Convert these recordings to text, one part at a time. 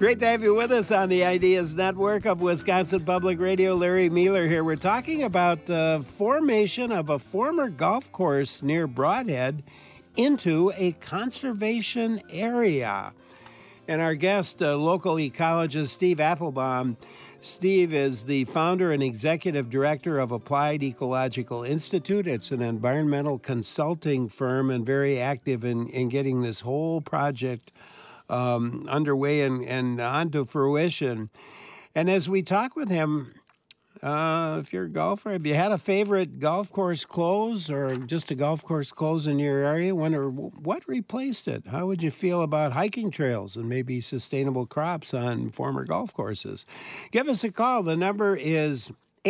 Great to have you with us on the Ideas Network of Wisconsin Public Radio. Larry Mueller here. We're talking about the formation of a former golf course near Broadhead into a conservation area. And our guest, local ecologist Steve Affelbaum. Steve is the founder and executive director of Applied Ecological Institute. It's an environmental consulting firm and very active in getting this whole project underway and onto fruition. And as we talk with him, if you're a golfer, have you had a favorite golf course close or just a golf course close in your area? What replaced it? How would you feel about hiking trails and maybe sustainable crops on former golf courses? Give us a call. The number is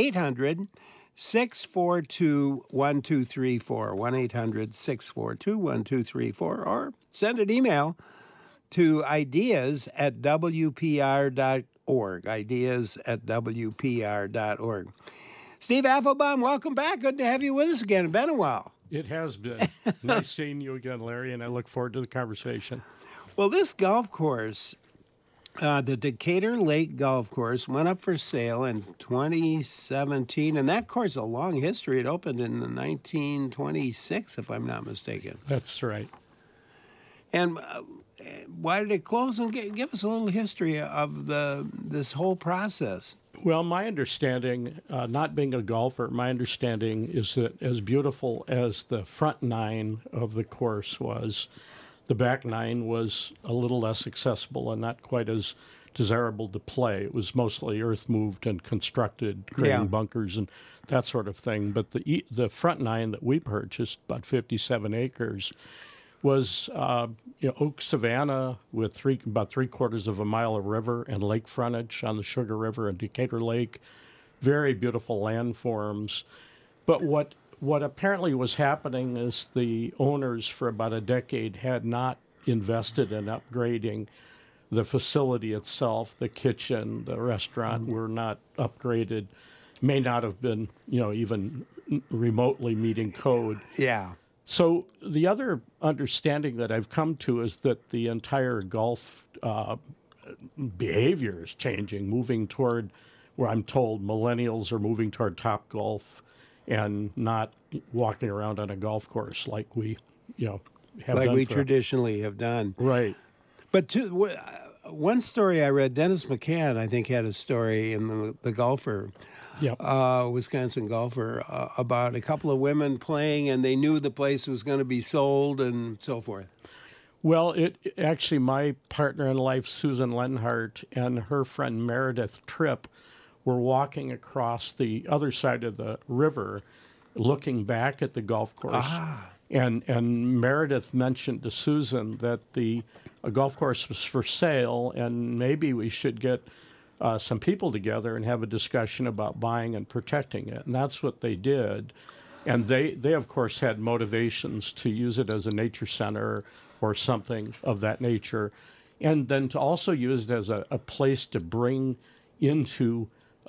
800-642-1234, 1-800-642-1234, or send an email to ideas@wpr.org, ideas@wpr.org. Steve Affelbaum, welcome back. Good to have you with us again. It's been a while. It has been. Nice seeing you again, Larry, and I look forward to the conversation. Well, this golf course, the Decatur Lake Golf Course, went up for sale in 2017, and that course has a long history. It opened in 1926, if I'm not mistaken. That's right. And why did it close? And give us a little history of this whole process. Well, my understanding, not being a golfer, my understanding is that as beautiful as the front nine of the course was, the back nine was a little less accessible and not quite as desirable to play. It was mostly earth moved and constructed, creating bunkers and that sort of thing. But the front nine that we purchased, about 57 acres, was oak savanna with about 3/4 of a mile of river and lake frontage on the Sugar River and Decatur Lake. Very beautiful landforms. But what apparently was happening is the owners for about a decade had not invested in upgrading the facility itself. The kitchen, the restaurant were not upgraded, may not have been, even remotely meeting code. Yeah. So the other understanding that I've come to is that the entire golf behavior is changing, moving toward where I'm told millennials are moving toward top golf and not walking around on a golf course like we, have like done we traditionally have done. Right. But one story I read, Dennis McCann, I think, had a story in the golfer. Yep. Wisconsin golfer, about a couple of women playing, and they knew the place was going to be sold and so forth. Well, actually, my partner in life, Susan Lenhart, and her friend Meredith Tripp were walking across the other side of the river, looking back at the golf course. And Meredith mentioned to Susan that a golf course was for sale, and maybe we should get some people together and have a discussion about buying and protecting it. And that's what they did. And they of course, had motivations to use it as a nature center or something of that nature. And then to also use it as a place to bring into,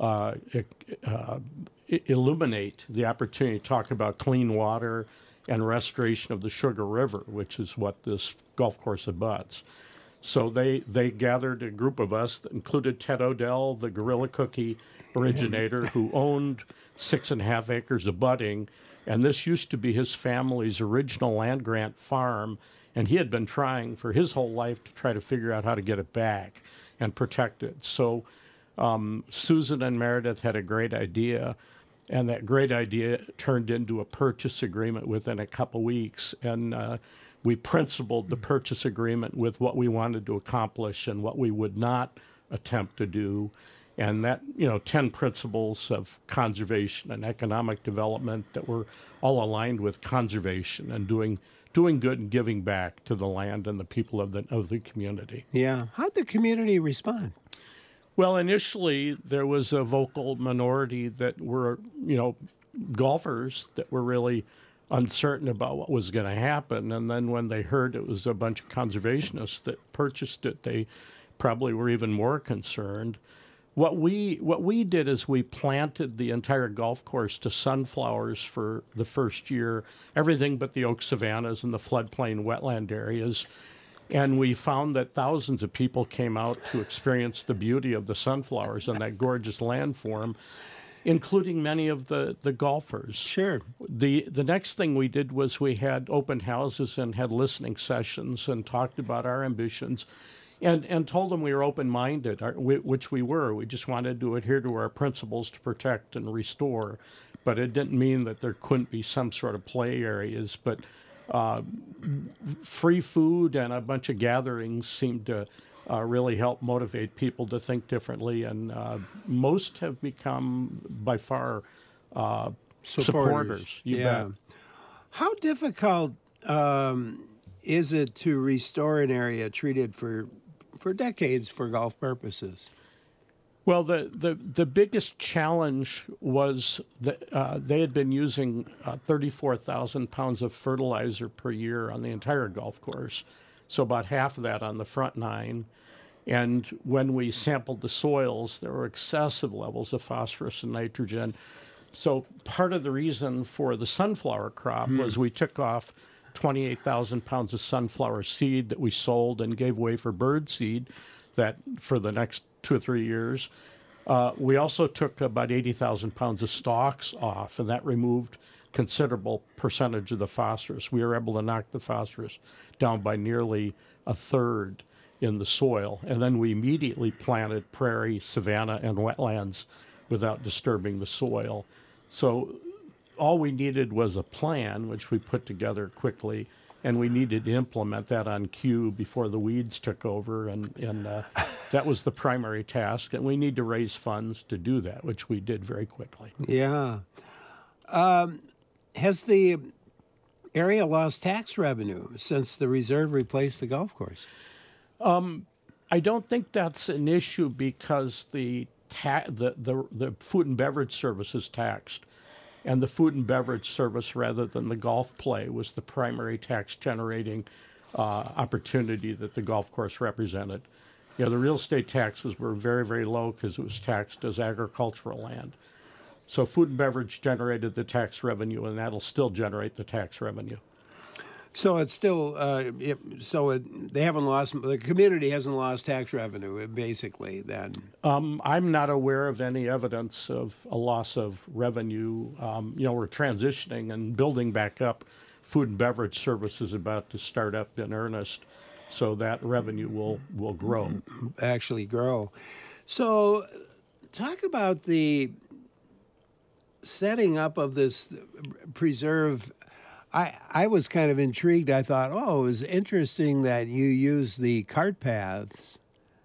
illuminate the opportunity to talk about clean water and restoration of the Sugar River, which is what this golf course abuts. So they gathered a group of us that included Ted Odell, the Gorilla Cookie originator, who owned 6.5 acres abutting, and this used to be his family's original land grant farm, and he had been trying for his whole life to try to figure out how to get it back and protect it. So Susan and Meredith had a great idea, and that great idea turned into a purchase agreement within a couple weeks, and we principled the purchase agreement with what we wanted to accomplish and what we would not attempt to do. And that, 10 principles of conservation and economic development that were all aligned with conservation and doing good and giving back to the land and the people of the community. Yeah. How'd the community respond? Well, initially, there was a vocal minority that were, golfers that were really uncertain about what was going to happen. And then when they heard it was a bunch of conservationists that purchased it, they probably were even more concerned. What we did is we planted the entire golf course to sunflowers for the first year, everything but the oak savannas and the floodplain wetland areas. And we found that thousands of people came out to experience the beauty of the sunflowers on that gorgeous landform, including many of the golfers. Sure. The next thing we did was we had open houses and had listening sessions and talked about our ambitions and told them we were open-minded, which we were. We just wanted to adhere to our principles to protect and restore. But it didn't mean that there couldn't be some sort of play areas. But free food and a bunch of gatherings seemed to really help motivate people to think differently, and most have become by far supporters. You bet. How difficult is it to restore an area treated for decades for golf purposes? Well, the biggest challenge was that they had been using 34,000 pounds of fertilizer per year on the entire golf course, so about half of that on the front nine. And when we sampled the soils, there were excessive levels of phosphorus and nitrogen. So part of the reason for the sunflower crop was we took off 28,000 pounds of sunflower seed that we sold and gave away for bird seed that for the next 2 or 3 years. We also took about 80,000 pounds of stalks off, and that removed considerable percentage of the phosphorus. We were able to knock the phosphorus down by nearly a third in the soil. And then we immediately planted prairie, savanna, and wetlands without disturbing the soil. So all we needed was a plan, which we put together quickly, and we needed to implement that on cue before the weeds took over, and that was the primary task. And we need to raise funds to do that, which we did very quickly. Yeah. Has the area lost tax revenue since the reserve replaced the golf course? I don't think that's an issue because the food and beverage service is taxed. And the food and beverage service, rather than the golf play, was the primary tax-generating opportunity that the golf course represented. You know, the real estate taxes were very, very low because it was taxed as agricultural land. So food and beverage generated the tax revenue, and that'll still generate the tax revenue. So it's still, they haven't lost, the community hasn't lost tax revenue, basically, then? I'm not aware of any evidence of a loss of revenue. We're transitioning and building back up. Food and beverage service is about to start up in earnest, so that revenue will grow. Actually grow. So talk about the setting up of this preserve. I was kind of intrigued. I thought, it was interesting that you use the cart paths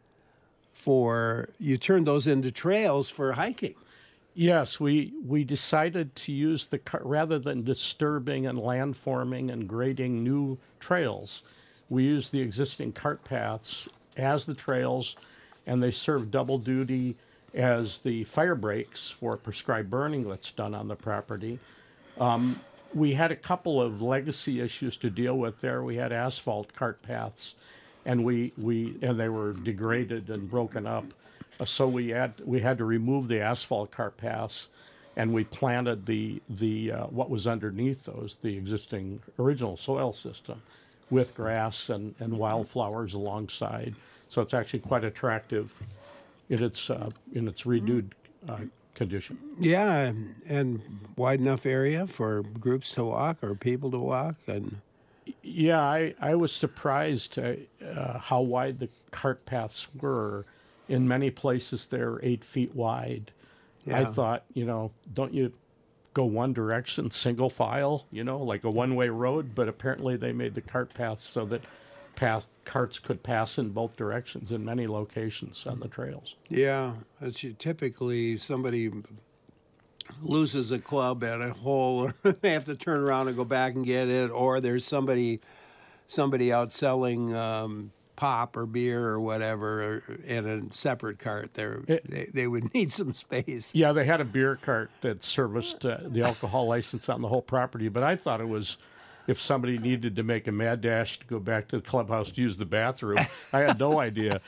you turned those into trails for hiking. Yes, we decided to use rather than disturbing and landforming and grading new trails, we used the existing cart paths as the trails, and they serve double duty as the fire breaks for prescribed burning that's done on the property. We had a couple of legacy issues to deal with there. We had asphalt cart paths, and they were degraded and broken up. So we had to remove the asphalt cart paths, and we planted the what was underneath those, the existing original soil system, with grass and wildflowers alongside. So it's actually quite attractive in its renewed condition. Yeah, and wide enough area for groups to walk or people to walk. And yeah, I was surprised how wide the cart paths were. In many places, they're 8 feet wide. Yeah. I thought, don't you go one direction, single file, like a one-way road? But apparently they made the cart paths so that carts could pass in both directions in many locations on the trails. Yeah, typically somebody loses a club at a hole, or they have to turn around and go back and get it, or there's somebody out selling pop or beer or whatever in a separate cart. They would need some space. Yeah, they had a beer cart that serviced the alcohol license on the whole property, but I thought it was if somebody needed to make a mad dash to go back to the clubhouse to use the bathroom. I had no idea.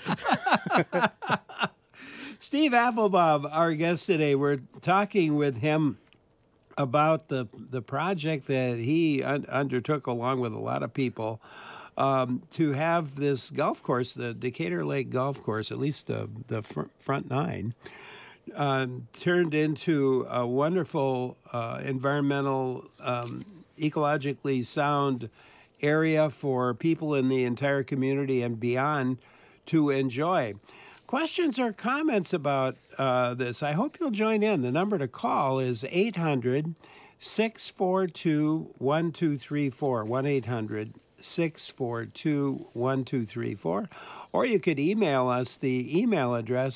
Steve Applebaum, our guest today, we're talking with him about the project that he undertook along with a lot of people to have this golf course, the Decatur Lake Golf Course, at least the front nine, turned into a wonderful environmental, ecologically sound area for people in the entire community and beyond to enjoy. Questions or comments about this? I hope you'll join in. The number to call is 800-642-1234, 1-800-642-1234. Or you could email us, the email address,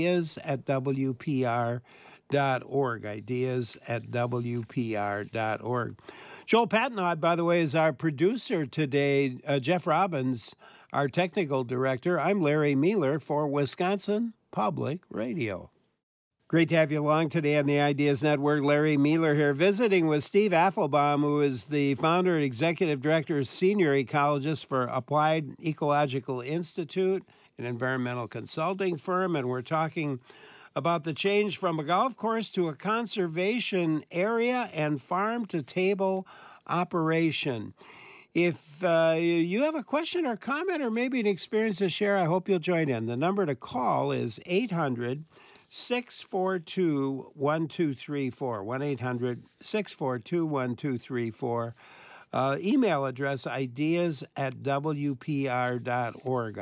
ideas@wpr.org, ideas@wpr.org. Joel Patnod, by the way, is our producer today. Jeff Robbins, our technical director. I'm Larry Mealer for Wisconsin Public Radio. Great to have you along today on the Ideas Network. Larry Mealer here, visiting with Steve Affelbaum, who is the founder and executive director, senior ecologist for Applied Ecological Institute, an environmental consulting firm, and we're talking about the change from a golf course to a conservation area and farm-to-table operation. If you have a question or comment or maybe an experience to share, I hope you'll join in. The number to call is 800-642-1234, 1-800-642-1234. Email address, ideas@wpr.org,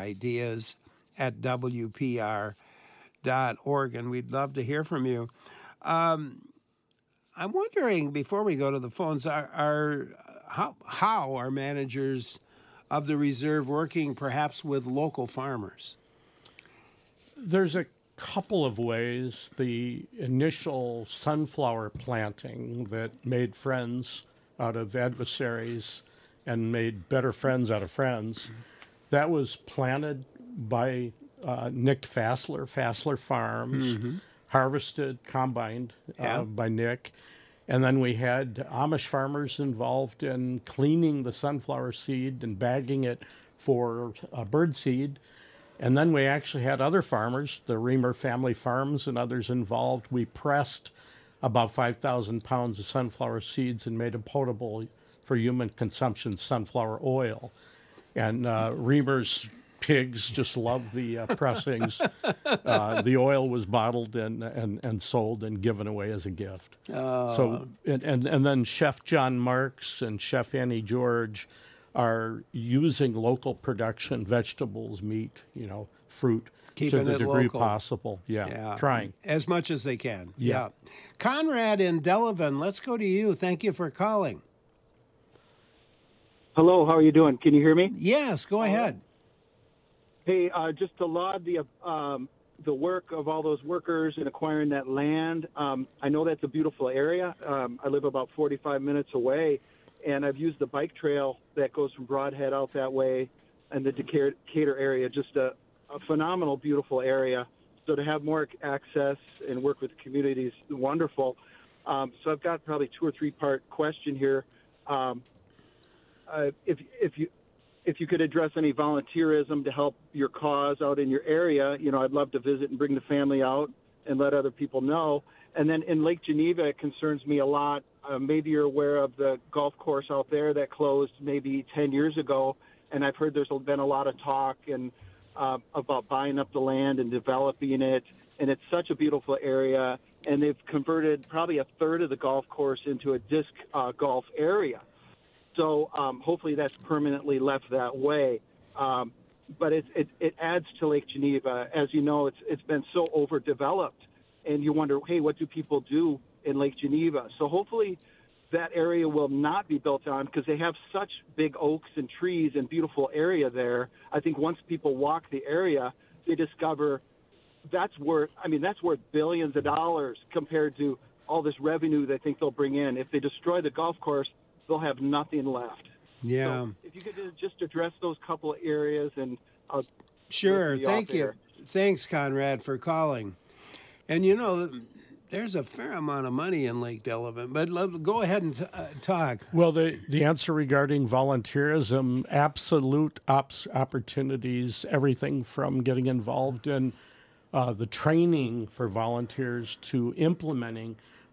ideas@wpr.org, and we'd love to hear from you. I'm wondering, before we go to the phones, how are managers of the reserve working perhaps with local farmers? There's a couple of ways. The initial sunflower planting that made friends out of adversaries and made better friends out of friends, that was planted by Nick Fassler, Fassler Farms, harvested, combined by Nick. And then we had Amish farmers involved in cleaning the sunflower seed and bagging it for bird seed. And then we actually had other farmers, the Reamer Family Farms and others involved. We pressed about 5,000 pounds of sunflower seeds and made them potable for human consumption sunflower oil. And Reamer's pigs just loved the pressings. The oil was bottled and sold and given away as a gift. Oh. So and then Chef John Marks and Chef Annie George are using local production, vegetables, meat, fruit, Keeping to the it degree local. possible. Yeah, trying. As much as they can. Yeah. Conrad in Delavan, let's go to you. Thank you for calling. Hello, how are you doing? Can you hear me? Yes, go ahead. Hey, just to laud the work of all those workers in acquiring that land. I know that's a beautiful area. I live about 45 minutes away, and I've used the bike trail that goes from Broadhead out that way and the Decatur area, just a phenomenal, beautiful area. So to have more access and work with the community is wonderful. So I've got probably 2 or 3 part question here. If you could address any volunteerism to help your cause out in your area, I'd love to visit and bring the family out and let other people know. And then in Lake Geneva, it concerns me a lot. Maybe you're aware of the golf course out there that closed maybe 10 years ago, and I've heard there's been a lot of talk and about buying up the land and developing it, and it's such a beautiful area, and they've converted probably a third of the golf course into a disc golf area. So hopefully that's permanently left that way. But it adds to Lake Geneva. As you know, it's been so overdeveloped, and you wonder, hey, what do people do in Lake Geneva? So hopefully that area will not be built on because they have such big oaks and trees and beautiful area there. I think once people walk the area, they discover that's worth billions of dollars compared to all this revenue they think they'll bring in. If they destroy the golf course, they'll have nothing left. Yeah. So if you could just address those couple of areas, and I'll Sure. Thank you. Thanks, Conrad, for calling. And there's a fair amount of money in Lake Delavan, but go ahead and talk. Well, the answer regarding volunteerism, absolute opportunities, everything from getting involved in the training for volunteers to implementing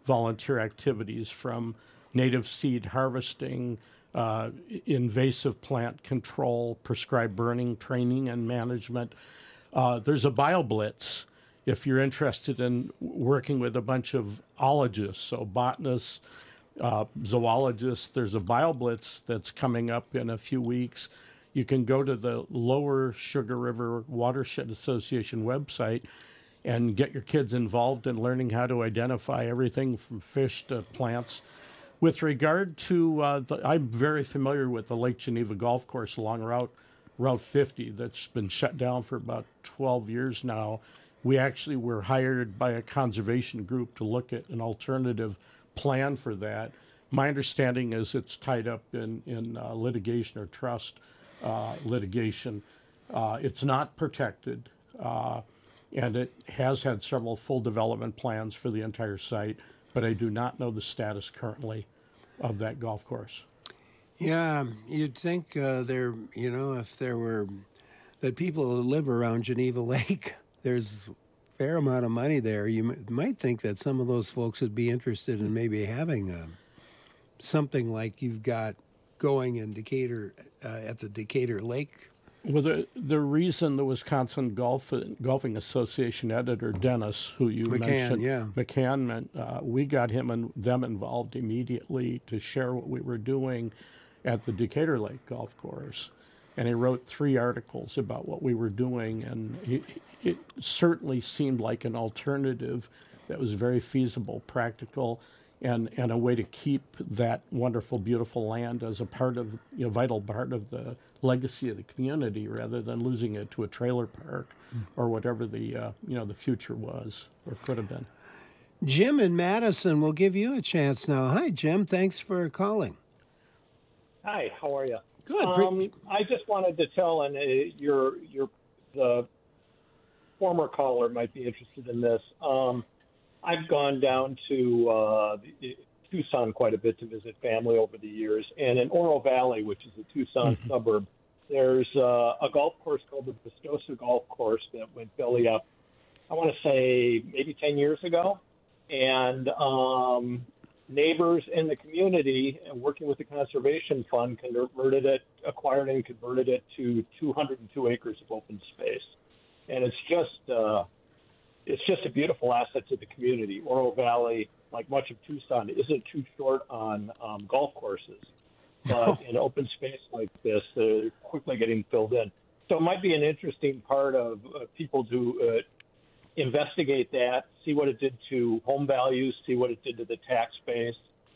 volunteer activities from native seed harvesting, invasive plant control, prescribed burning training and management. There's a BioBlitz if you're interested in working with a bunch of ologists, so botanists, zoologists. There's a BioBlitz that's coming up in a few weeks. You can go to the Lower Sugar River Watershed Association website and get your kids involved in learning how to identify everything from fish to plants. With regard to, I'm very familiar with the Lake Geneva Golf Course along Route 50 that's been shut down for about 12 years now. We actually were hired by a conservation group to look at an alternative plan for that. My understanding is it's tied up in litigation or trust litigation. It's not protected, and it has had several full development plans for the entire site, but I do not know the status currently of that golf course. Yeah, you'd think if there were that people who live around Geneva Lake, there's a fair amount of money there. You might think that some of those folks would be interested in maybe having something like you've got going in Decatur at the Decatur Lake. Well, the reason the Wisconsin Golfing Association editor, Dennis, who you mentioned, McCann, we got him and them involved immediately to share what we were doing at the Decatur Lake Golf Course. And he wrote 3 articles about what we were doing, and it certainly seemed like an alternative that was very feasible, practical, and a way to keep that wonderful, beautiful land as a part of, vital part of the legacy of the community, rather than losing it to a trailer park or whatever the future was or could have been. Jim in Madison will give you a chance now. Hi, Jim. Thanks for calling. Hi. How are you? Good. I just wanted to tell, and the former caller might be interested in this. I've gone down to Tucson quite a bit to visit family over the years. And in Oro Valley, which is a Tucson suburb, there's a golf course called the Vistosa Golf Course that went belly up, I want to say maybe 10 years ago. And neighbors in the community, working with the Conservation Fund, acquired and converted it to 202 acres of open space. And it's just a beautiful asset to the community. Oro Valley, like much of Tucson, isn't too short on golf courses. But in open space like this, they're quickly getting filled in. So it might be an interesting part of people to investigate that, see what it did to home values, see what it did to the tax base,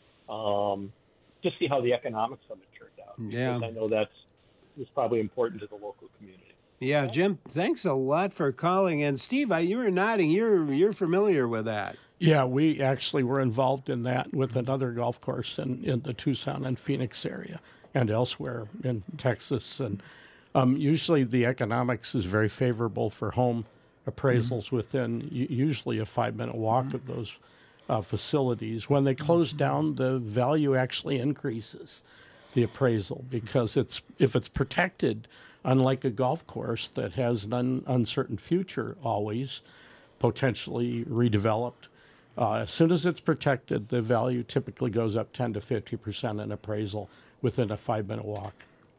just see how the economics of it turned out. Yeah. Because I know that's probably important to the local community. Yeah, Jim, thanks a lot for calling. And Steve, you were nodding. You're familiar with that. Yeah, we actually were involved in that with another golf course in the Tucson and Phoenix area and elsewhere in Texas. And usually the economics is very favorable for home appraisals within usually a 5-minute walk of those facilities. When they close down, the value actually increases, the appraisal, because if it's protected, unlike a golf course that has an uncertain future always, potentially redeveloped, as soon as it's protected, the value typically goes up 10 to 50% in appraisal within a 5-minute walk.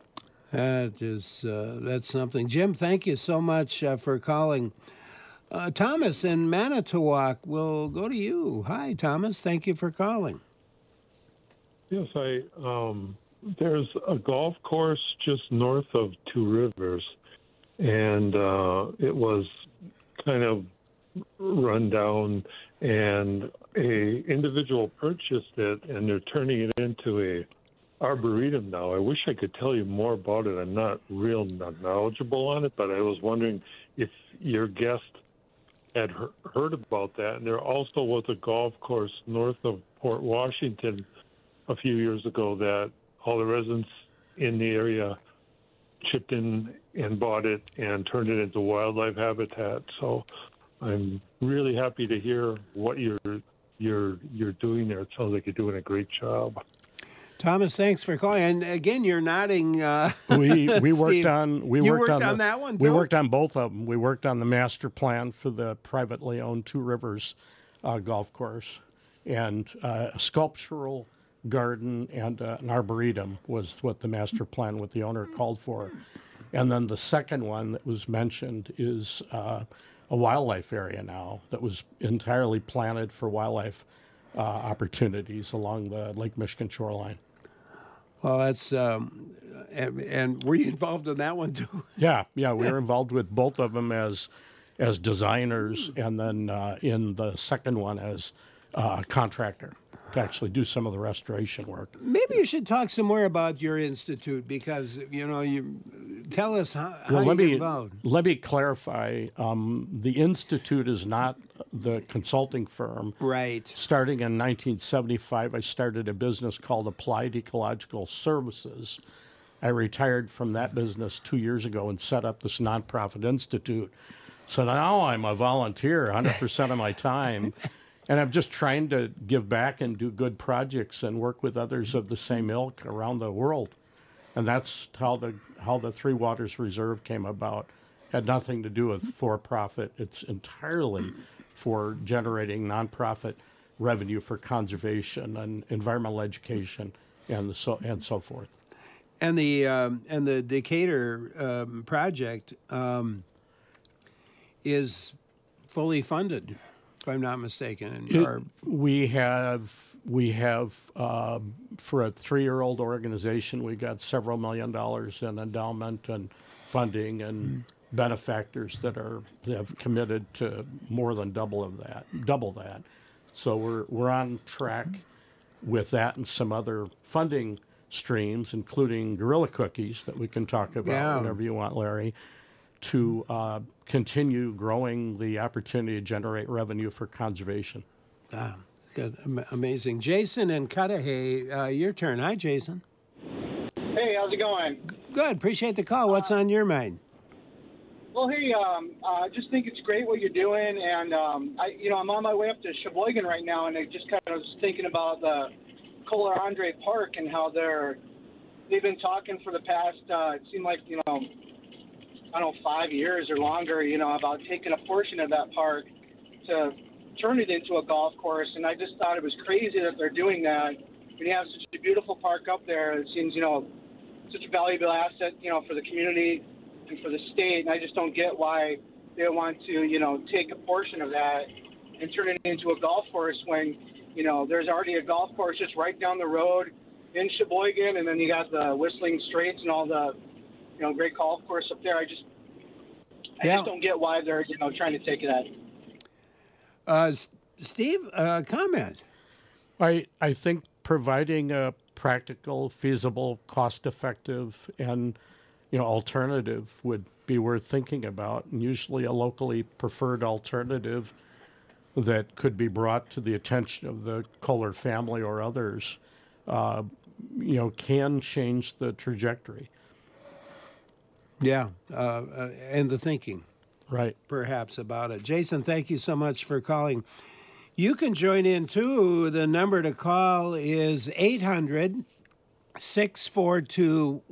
That's something. Jim, thank you so much for calling. Thomas in Manitowoc, we'll go to you. Hi, Thomas. Thank you for calling. Yes, there's a golf course just north of Two Rivers, and it was kind of run down, and a individual purchased it, and they're turning it into a arboretum now. I wish I could tell you more about it. I'm not knowledgeable on it, but I was wondering if your guest had heard about that. And there also was a golf course north of Port Washington a few years ago that all the residents in the area chipped in and bought it and turned it into wildlife habitat. So I'm really happy to hear what you're doing there. It sounds like you're doing a great job. Thomas, thanks for calling. And again, you're nodding. We worked on that one too? We worked on both of them. We worked on the master plan for the privately owned Two Rivers golf course, and a sculptural garden and an arboretum was what the master plan with the owner called for. And then the second one that was mentioned is a wildlife area now that was entirely planted for wildlife opportunities along the Lake Michigan shoreline. Well, that's and were you involved in that one too? Yeah, we were involved with both of them as designers, and then in the second one as a contractor to actually do some of the restoration work. Maybe you should talk some more about your institute because you tell us how you get involved. Let me clarify. The institute is not the consulting firm. Right. Starting in 1975, I started a business called Applied Ecological Services. I retired from that business 2 years ago and set up this nonprofit institute. So now I'm a volunteer 100% of my time. And I'm just trying to give back and do good projects and work with others of the same ilk around the world. And that's how the Three Waters Reserve came about. Had nothing to do with for-profit. It's entirely for generating nonprofit revenue for conservation and environmental education and so forth. And the Decatur project is fully funded, if I'm not mistaken. We have for a 3-year-old organization, we got several $1 million in endowment and funding and benefactors that have committed to more than double that. So we're on track with that and some other funding streams, including Gorilla Cookies that we can talk about whenever you want, Larry, to continue growing the opportunity to generate revenue for conservation. Good, amazing. Jason and Cudahy, your turn. Hi, Jason. Hey, how's it going? Good. Appreciate the call. What's on your mind? Well, hey, I just think it's great what you're doing, and I'm on my way up to Sheboygan right now, and I just kind of was thinking about the Kohler Andre Park and how they've been talking for the past, it seemed like, 5 years or longer, about taking a portion of that park to turn it into a golf course. And I just thought it was crazy that they're doing that. When you have such a beautiful park up there, it seems, such a valuable asset, for the community and for the state. And I just don't get why they want to, take a portion of that and turn it into a golf course when, there's already a golf course just right down the road in Sheboygan. And then you got the Whistling Straits and all the, great golf course up there. I just don't get why they're, trying to take that. Steve, comment. I think providing a practical, feasible, cost-effective, and alternative would be worth thinking about. And usually, a locally preferred alternative that could be brought to the attention of the Kohler family or others, can change the trajectory. Yeah, and the thinking. Right. Perhaps about it. Jason, thank you so much for calling. You can join in too. The number to call is 800-642-1234,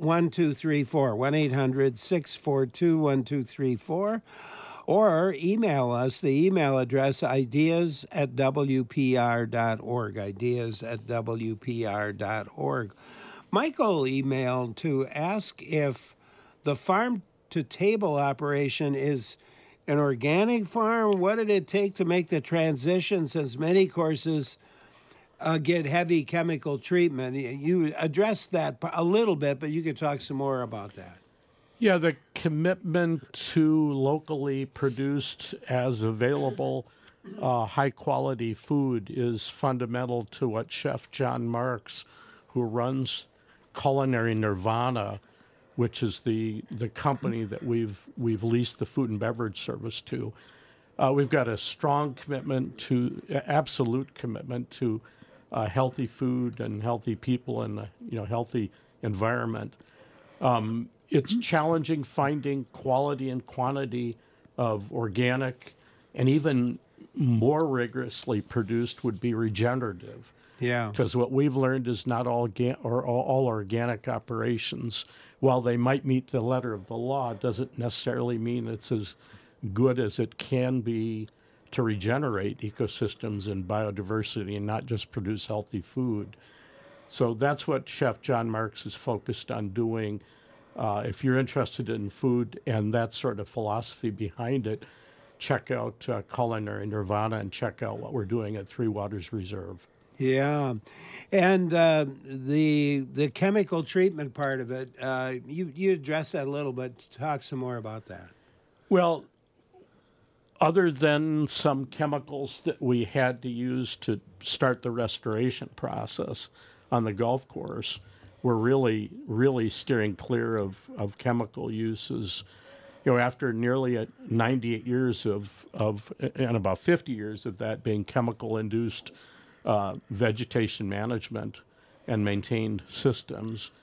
1-800-642-1234, or email us. The email address, ideas@wpr.org, ideas@wpr.org. Michael emailed to ask if the farm-to-table operation is an organic farm. What did it take to make the transition, since many courses get heavy chemical treatment? You addressed that a little bit, but you could talk some more about that. Yeah, the commitment to locally produced as available high-quality food is fundamental to what Chef John Marks, who runs Culinary Nirvana, which is the company that we've leased the food and beverage service to. We've got a strong commitment absolute commitment to healthy food and healthy people and healthy environment. It's challenging finding quality and quantity of organic, and even more rigorously produced would be regenerative. Yeah. Because what we've learned is not all organic operations, while they might meet the letter of the law, doesn't necessarily mean it's as good as it can be to regenerate ecosystems and biodiversity and not just produce healthy food. So that's what Chef John Marks is focused on doing. If you're interested in food and that sort of philosophy behind it, check out Culinary Nirvana and check out what we're doing at Three Waters Reserve. Yeah, and the chemical treatment part of it, you addressed that a little bit. Talk some more about that. Well, other than some chemicals that we had to use to start the restoration process on the golf course, we're really steering clear of chemical uses. You know, after nearly 98 years of and about 50 years of that being chemical-induced vegetation management and maintained systems,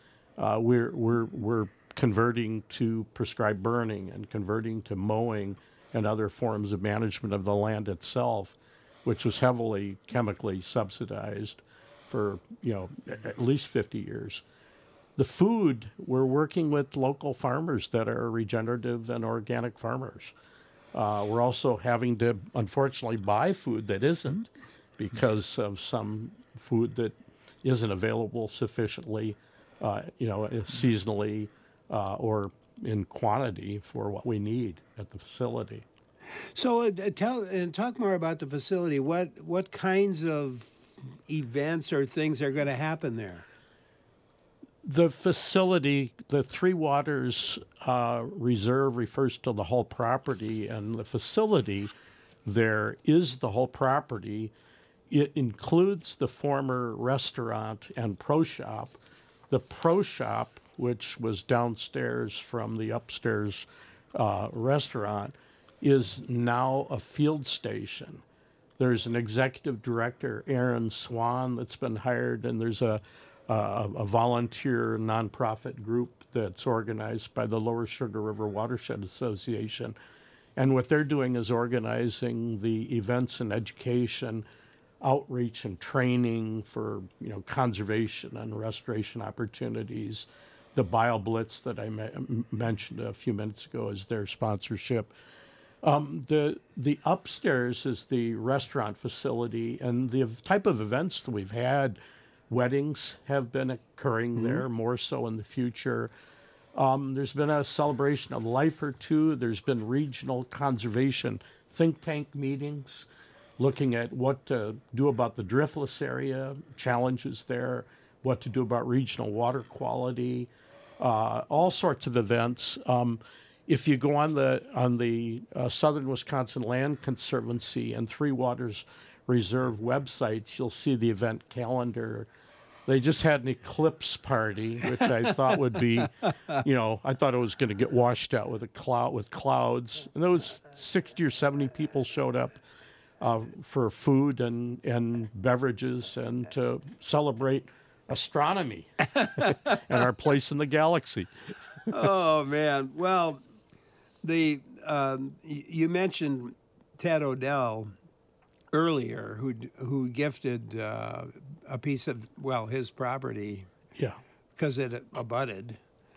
we're converting to prescribed burning and converting to mowing and other forms of management of the land itself, which was heavily chemically subsidized for, you know, at least 50 years. The food, we're working with local farmers that are regenerative and organic farmers. We're also having to, unfortunately, buy food that isn't because of some food that isn't available sufficiently, seasonally or in quantity for what we need at the facility. So talk more about the facility. What kinds of events or things are going to happen there? The facility, the Three Waters Reserve, refers to the whole property, and the facility there is the whole property. It includes the former restaurant and pro shop. The pro shop, which was downstairs from the upstairs restaurant, is now a field station. There's an executive director, Aaron Swan, that's been hired, and there's a volunteer nonprofit group that's organized by the Lower Sugar River Watershed Association. And what they're doing is organizing the events and education, outreach and training for, you know, conservation and restoration opportunities. The BioBlitz that I mentioned a few minutes ago is their sponsorship. The upstairs is the restaurant facility, and the type of events that we've had. Weddings have been occurring there, more so in the future. There's been a celebration of life or two. There's been regional conservation think tank meetings looking at what to do about the driftless area, challenges there, what to do about regional water quality, all sorts of events. If you go on the Southern Wisconsin Land Conservancy and Three Waters Reserve websites, you'll see the event calendar. They just had an eclipse party, which I thought would be, you know, I thought it was going to get washed out with clouds. And there was 60 or 70 people showed up for food and beverages and to celebrate astronomy and our place in the galaxy. Oh man! Well, you mentioned Ted Odell earlier, who gifted a piece of, well, his property. Yeah. Because it abutted.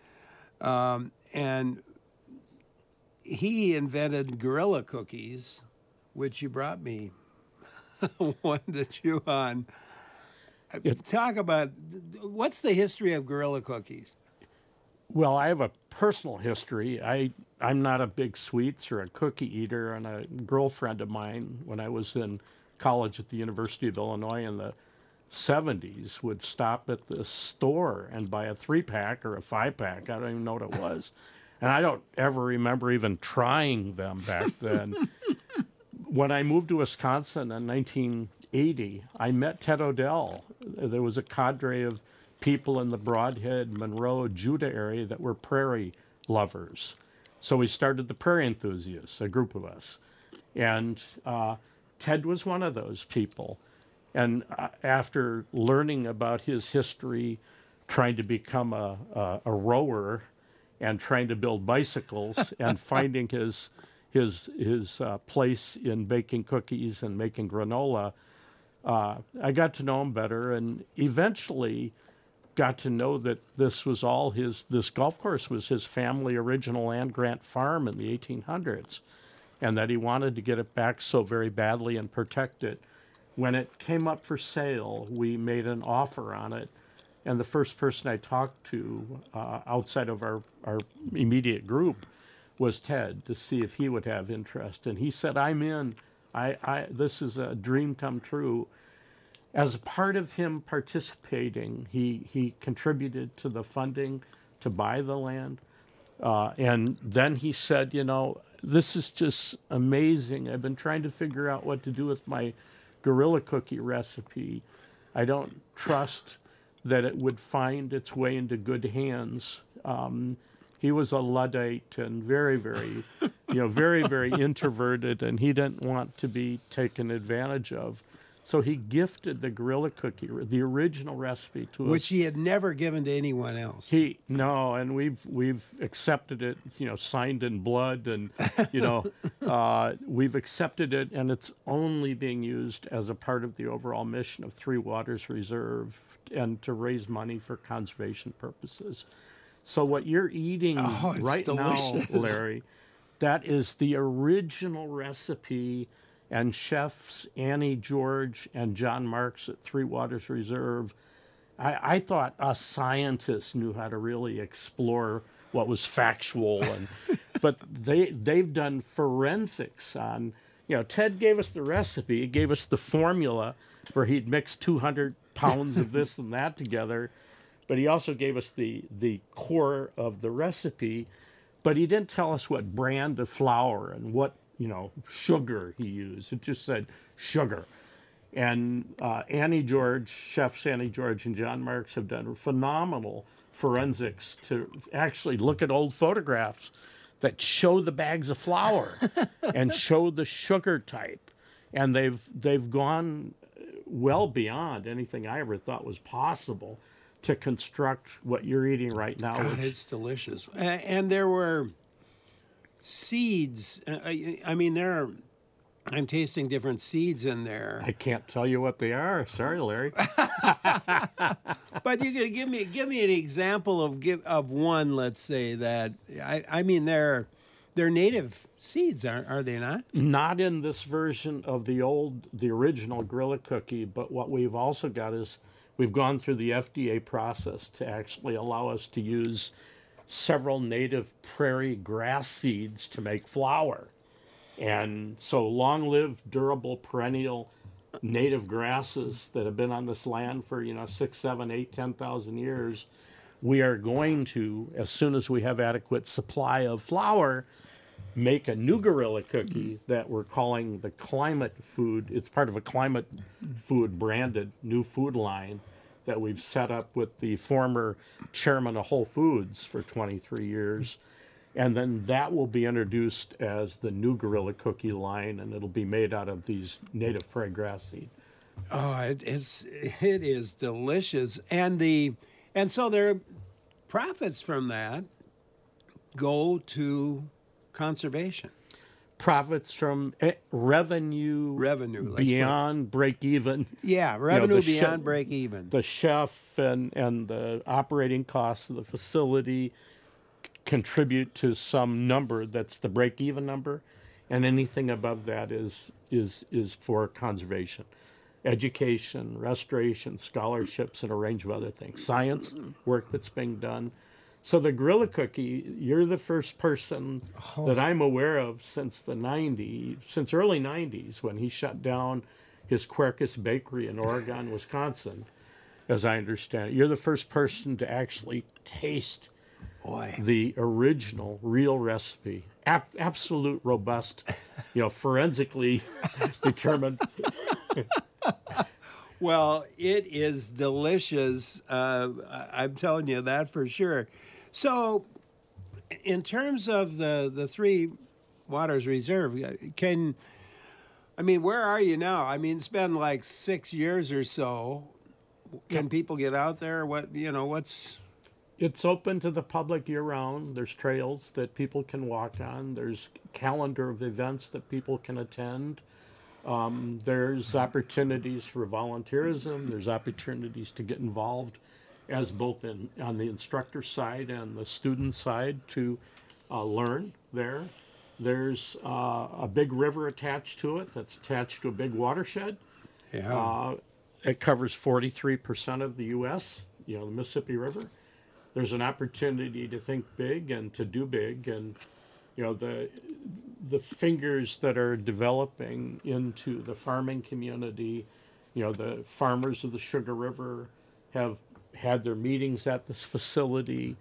And he invented Gorilla Cookies, which you brought me one to chew on. Talk about, what's the history of Gorilla Cookies? Well, I have a personal history. I'm not a big sweets or a cookie eater, and a girlfriend of mine, when I was in college at the University of Illinois in the 70s, would stop at the store and buy a 3-pack or a 5-pack. I don't even know what it was. And I don't ever remember even trying them back then. When I moved to Wisconsin in 1980, I met Ted Odell. There was a cadre of people in the Brodhead, Monroe, Judah area that were prairie lovers. So we started the Prairie Enthusiasts, a group of us. And Ted was one of those people. And after learning about his history, trying to become a rower and trying to build bicycles and finding his place in baking cookies and making granola, I got to know him better and eventually got to know that this golf course was his family original land grant farm in the 1800s. and that he wanted to get it back so very badly and protect it. When it came up for sale, we made an offer on it, and the first person I talked to outside of our immediate group was Ted, to see if he would have interest. And he said, I'm in. This is a dream come true. As a part of him participating, he contributed to the funding to buy the land. And then he said, this is just amazing. I've been trying to figure out what to do with my gorilla cookie recipe. I don't trust that it would find its way into good hands. He was a Luddite and very, very, very, very introverted, and he didn't want to be taken advantage of. So he gifted the gorilla cookie, the original recipe, to us. Which he had never given to anyone else. And we've accepted it, signed in blood, and we've accepted it, and it's only being used as a part of the overall mission of Three Waters Reserve and to raise money for conservation purposes. So what you're eating right delicious. now, Larry, that is the original recipe. And chefs Annie George and John Marks at Three Waters Reserve, I thought us scientists knew how to really explore what was factual, but they've done forensics on. Ted gave us the recipe, he gave us the formula where he'd mix 200 pounds of this and that together, but he also gave us the core of the recipe, but he didn't tell us what brand of flour and what sugar he used. It just said sugar. And chefs Annie George and John Marks have done phenomenal forensics to actually look at old photographs that show the bags of flour and show the sugar type. And they've gone well beyond anything I ever thought was possible to construct what you're eating right now. God, it's delicious. And there were seeds. I'm tasting different seeds in there. I can't tell you what they are. Sorry, Larry. But you could give me an example of one. Let's say that they're native seeds, are they not? Not in this version of the original gorilla cookie. But what we've also got is we've gone through the FDA process to actually allow us to use several native prairie grass seeds to make flour. And so long-lived, durable, perennial native grasses that have been on this land for 6, 7, 8, 10,000 years, we are going to, as soon as we have adequate supply of flour, make a new gorilla cookie that we're calling the Climate Food. It's part of a Climate Food branded new food line that we've set up with the former chairman of Whole Foods for 23 years. And then that will be introduced as the new gorilla cookie line, and it'll be made out of these native prairie grass seed. Oh, it is delicious. And so their profits from that go to conservation. Profits from revenue beyond break even. Yeah, revenue beyond break even. The chef and the operating costs of the facility contribute to some number that's the break even number, and anything above that is for conservation, education, restoration, scholarships, and a range of other things. Science work that's being done. So the gorilla cookie, you're the first person that I'm aware of since early 90s, when he shut down his Quercus Bakery in Oregon, Wisconsin, as I understand it. You're the first person to actually taste the original, real recipe. Absolute, robust, forensically determined. Well, it is delicious. I'm telling you that for sure. So, in terms of the Three Waters Reserve, where are you now? It's been like 6 years or so. Can people get out there? What's... It's open to the public year-round. There's trails that people can walk on. There's a calendar of events that people can attend. There's opportunities for volunteerism. There's opportunities to get involved as both on the instructor side and the student side to learn there. There's a big river attached to it that's attached to a big watershed. Yeah. It covers 43% of the U.S., the Mississippi River. There's an opportunity to think big and to do big. And, the fingers that are developing into the farming community, the farmers of the Sugar River have had their meetings at this facility.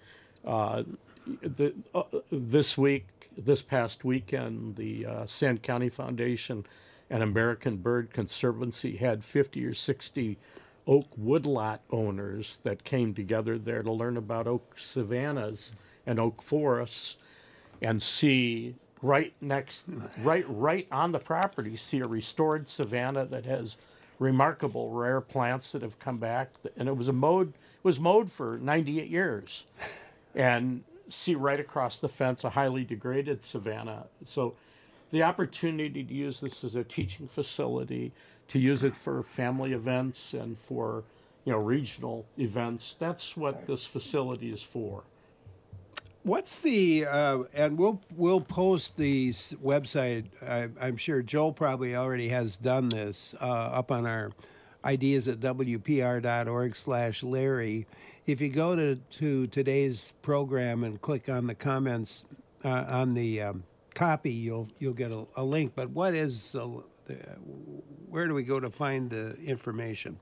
This past weekend, the Sand County Foundation and American Bird Conservancy had 50 or 60 oak woodlot owners that came together there to learn about oak savannas and oak forests, and see right on the property, see a restored savanna that has remarkable rare plants that have come back, and it was mowed for 98 years, and see right across the fence a highly degraded savanna. So the opportunity to use this as a teaching facility, to use it for family events and for regional events, that's what this facility is for. What's the and we'll post the website. I'm sure Joel probably already has done this up on our ideas at wpr.org/Larry. If you go to today's program and click on the comments on the copy, you'll get a link. But what is where do we go to find the information?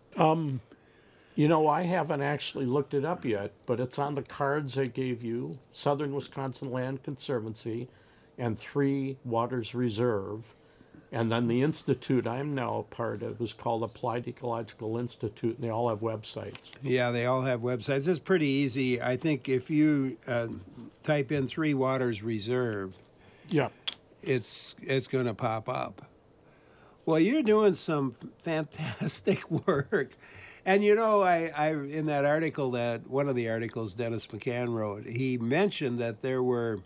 I haven't actually looked it up yet, but it's on the cards I gave you: Southern Wisconsin Land Conservancy and Three Waters Reserve. And then the institute I'm now a part of is called Applied Ecological Institute, and they all have websites. Yeah, they all have websites. It's pretty easy. I think if you type in Three Waters Reserve, yeah, it's going to pop up. Well, you're doing some fantastic work. And I in that article, one of the articles Dennis McCann wrote, he mentioned that there were,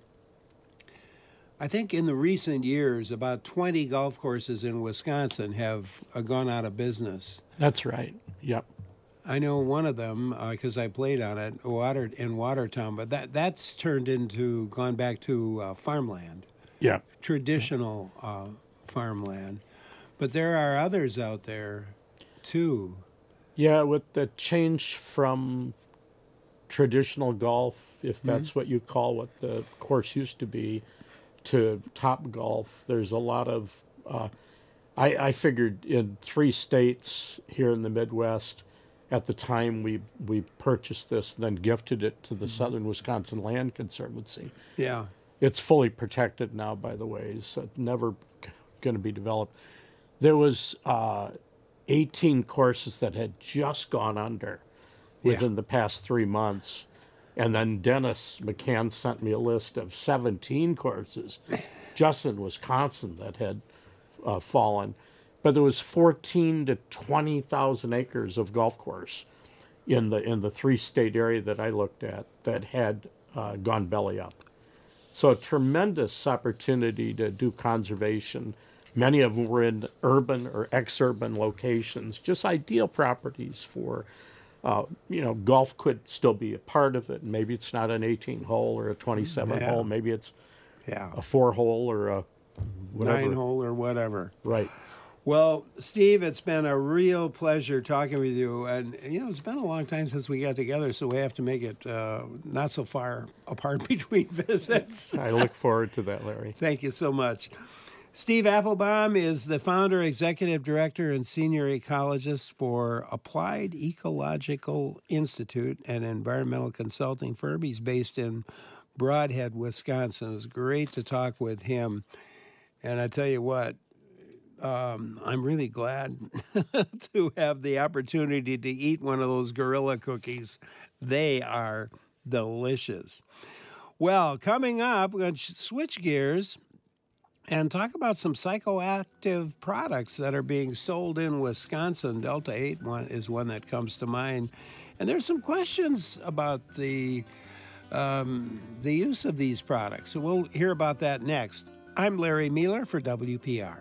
I think in the recent years, about 20 golf courses in Wisconsin have gone out of business. That's right. Yep. I know one of them because I played on it in Watertown, but that's gone back to farmland. Yeah. Traditional farmland. But there are others out there too. Yeah, with the change from traditional golf, if that's what you call what the course used to be, to Top Golf, there's a lot of, I figured in 3 states here in the Midwest, at the time we purchased this, then gifted it to the Southern Wisconsin Land Conservancy. Yeah. It's fully protected now, by the way, so it's never going to be developed. There was 18 courses that had just gone under within the past 3 months. And then Dennis McCann sent me a list of 17 courses just in Wisconsin that had fallen. But there was 14 to 20,000 acres of golf course in the 3-state area that I looked at that had gone belly up. So a tremendous opportunity to do conservation. Many of them were in urban or ex-urban locations, just ideal properties for, golf could still be a part of it. Maybe it's not an 18-hole or a 27-hole. Maybe it's a 4-hole or a whatever. 9-hole or whatever. Right. Well, Steve, it's been a real pleasure talking with you. And, it's been a long time since we got together, so we have to make it not so far apart between visits. I look forward to that, Larry. Thank you so much. Steve Applebaum is the founder, executive director, and senior ecologist for Applied Ecological Institute, an environmental consulting firm. He's based in Brodhead, Wisconsin. It was great to talk with him. And I tell you what, I'm really glad to have the opportunity to eat one of those gorilla cookies. They are delicious. Well, coming up, we're going to switch gears and talk about some psychoactive products that are being sold in Wisconsin. Delta 8 is one that comes to mind. And there's some questions about the use of these products. So we'll hear about that next. I'm Larry Mealer for WPR.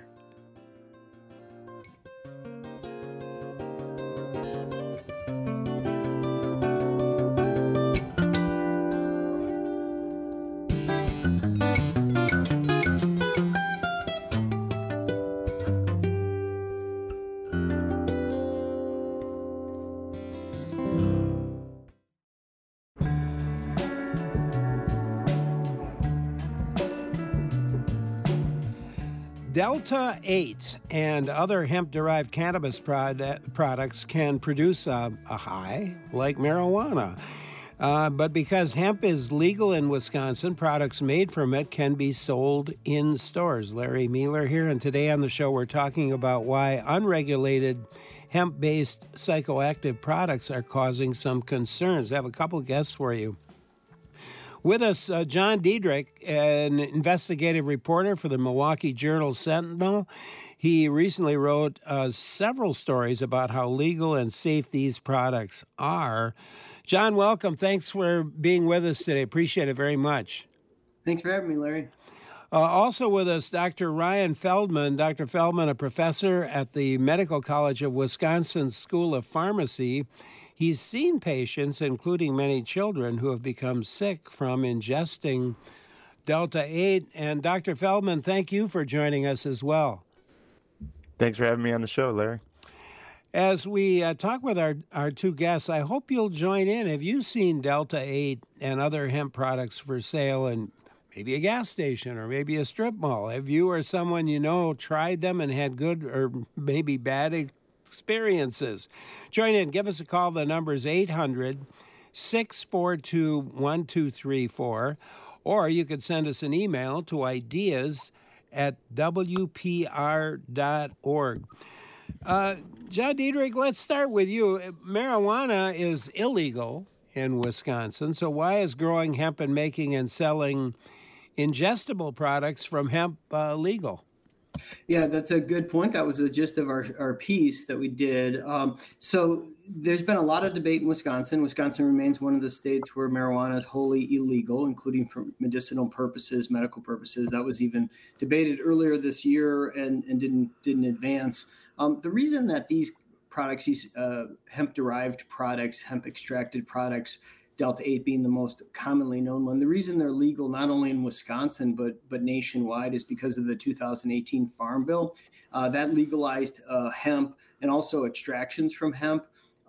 Delta 8 and other hemp-derived cannabis products can produce a high like marijuana. But because hemp is legal in Wisconsin, products made from it can be sold in stores. Larry Mealer here, and today on the show we're talking about why unregulated hemp-based psychoactive products are causing some concerns. I have a couple guests for you. With us, John Diedrich, an investigative reporter for the Milwaukee Journal-Sentinel. He recently wrote several stories about how legal and safe these products are. John, welcome. Thanks for being with us today. Appreciate it very much. Thanks for having me, Larry. Also with us, Dr. Ryan Feldman. Dr. Feldman, a professor at the Medical College of Wisconsin School of Pharmacy. He's seen patients, including many children, who have become sick from ingesting Delta 8. And Dr. Feldman, thank you for joining us as well. Thanks for having me on the show, Larry. As we talk with our two guests, I hope you'll join in. Have you seen Delta 8 and other hemp products for sale in maybe a gas station or maybe a strip mall? Have you or someone you know tried them and had good or maybe bad experiences? Join in. Give us a call. The number is 800-642-1234. Or you could send us an email to ideas@wpr.org. John Diedrich, let's start with you. Marijuana is illegal in Wisconsin, so why is growing hemp and making and selling ingestible products from hemp legal? Yeah, that's a good point. That was the gist of our piece that we did. So there's been a lot of debate in Wisconsin. Wisconsin remains one of the states where marijuana is wholly illegal, including for medicinal purposes, medical purposes. That was even debated earlier this year and didn't advance. The reason that these products, these hemp-derived products, hemp-extracted products, Delta 8 being the most commonly known one, the reason they're legal not only in Wisconsin but nationwide is because of the 2018 Farm Bill that legalized hemp and also extractions from hemp.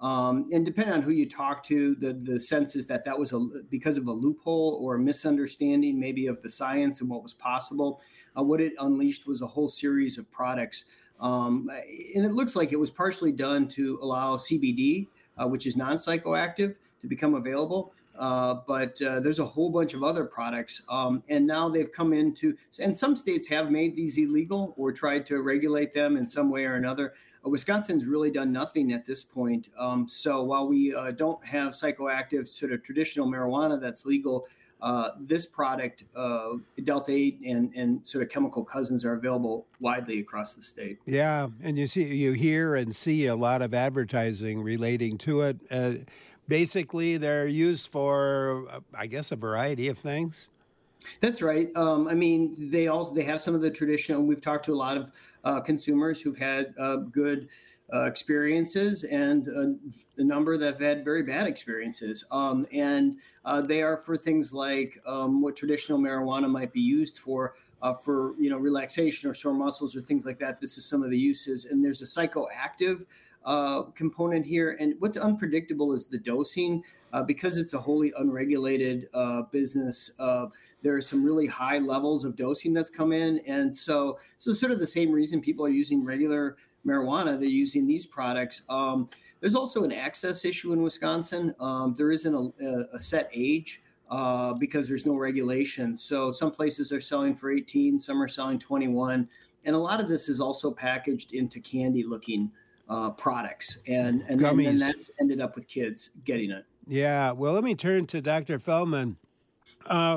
And depending on who you talk to, the sense is that was because of a loophole or a misunderstanding maybe of the science and what was possible. What it unleashed was a whole series of products. And it looks like it was partially done to allow CBD, which is non-psychoactive, to become available. But there's a whole bunch of other products. And now they've come into, and some states have made these illegal or tried to regulate them in some way or another. Wisconsin's really done nothing at this point. So while we don't have psychoactive sort of traditional marijuana that's legal, this product, Delta 8 and sort of chemical cousins are available widely across the state. Yeah, and you hear and see a lot of advertising relating to it. Basically, they're used for, I guess, a variety of things. That's right. I mean, they have some of the traditional. We've talked to a lot of consumers who've had good experiences and a number that have had very bad experiences. And they are for things like what traditional marijuana might be used for relaxation or sore muscles or things like that. This is some of the uses. And there's a psychoactive component here. And what's unpredictable is the dosing. Because it's a wholly unregulated business, there are some really high levels of dosing that's come in. And so sort of the same reason people are using regular marijuana, they're using these products. There's also an access issue in Wisconsin. There isn't a set age because there's no regulation. So some places are selling for 18, some are selling 21. And a lot of this is also packaged into candy-looking products. And then that's ended up with kids getting it. Yeah, well, let me turn to Dr. Feldman. I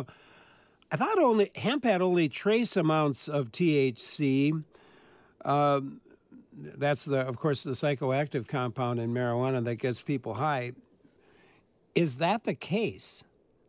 thought hemp had only trace amounts of THC. That's of course, the psychoactive compound in marijuana that gets people high. Is that the case?